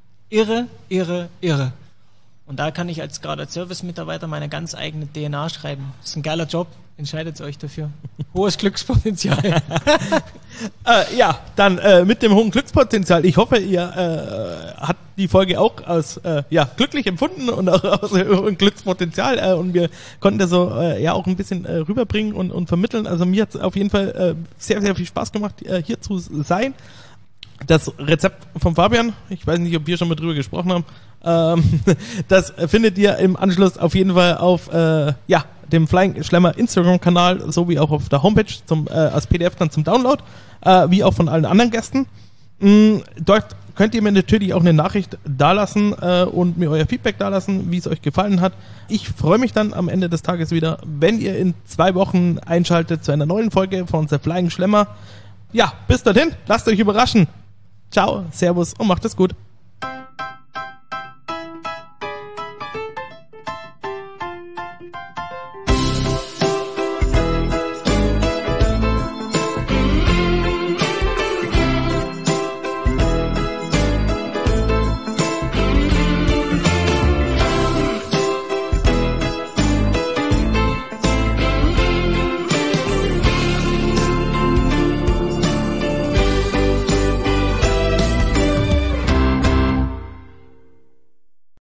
Und da kann ich gerade als Service-Mitarbeiter meine ganz eigene DNA schreiben. Das ist ein geiler Job, entscheidet euch dafür. Hohes Glückspotenzial. Ja, dann mit dem hohen Glückspotenzial. Ich hoffe, ihr habt die Folge auch als glücklich empfunden und auch aus hohem Glückspotenzial und wir konnten das so auch ein bisschen rüberbringen und vermitteln. Also mir hat es auf jeden Fall sehr, sehr viel Spaß gemacht, hier zu sein. Das Rezept von Fabian, ich weiß nicht, ob wir schon mal drüber gesprochen haben, das findet ihr im Anschluss auf jeden Fall auf dem Flying Schlemmer Instagram-Kanal sowie auch auf der Homepage als PDF dann zum Download, wie auch von allen anderen Gästen. Dort könnt ihr mir natürlich auch eine Nachricht dalassen und mir euer Feedback dalassen, wie es euch gefallen hat. Ich freue mich dann am Ende des Tages wieder, wenn ihr in 2 Wochen einschaltet zu einer neuen Folge von The Flying Schlemmer. Ja, bis dahin, lasst euch überraschen. Ciao, Servus und macht es gut.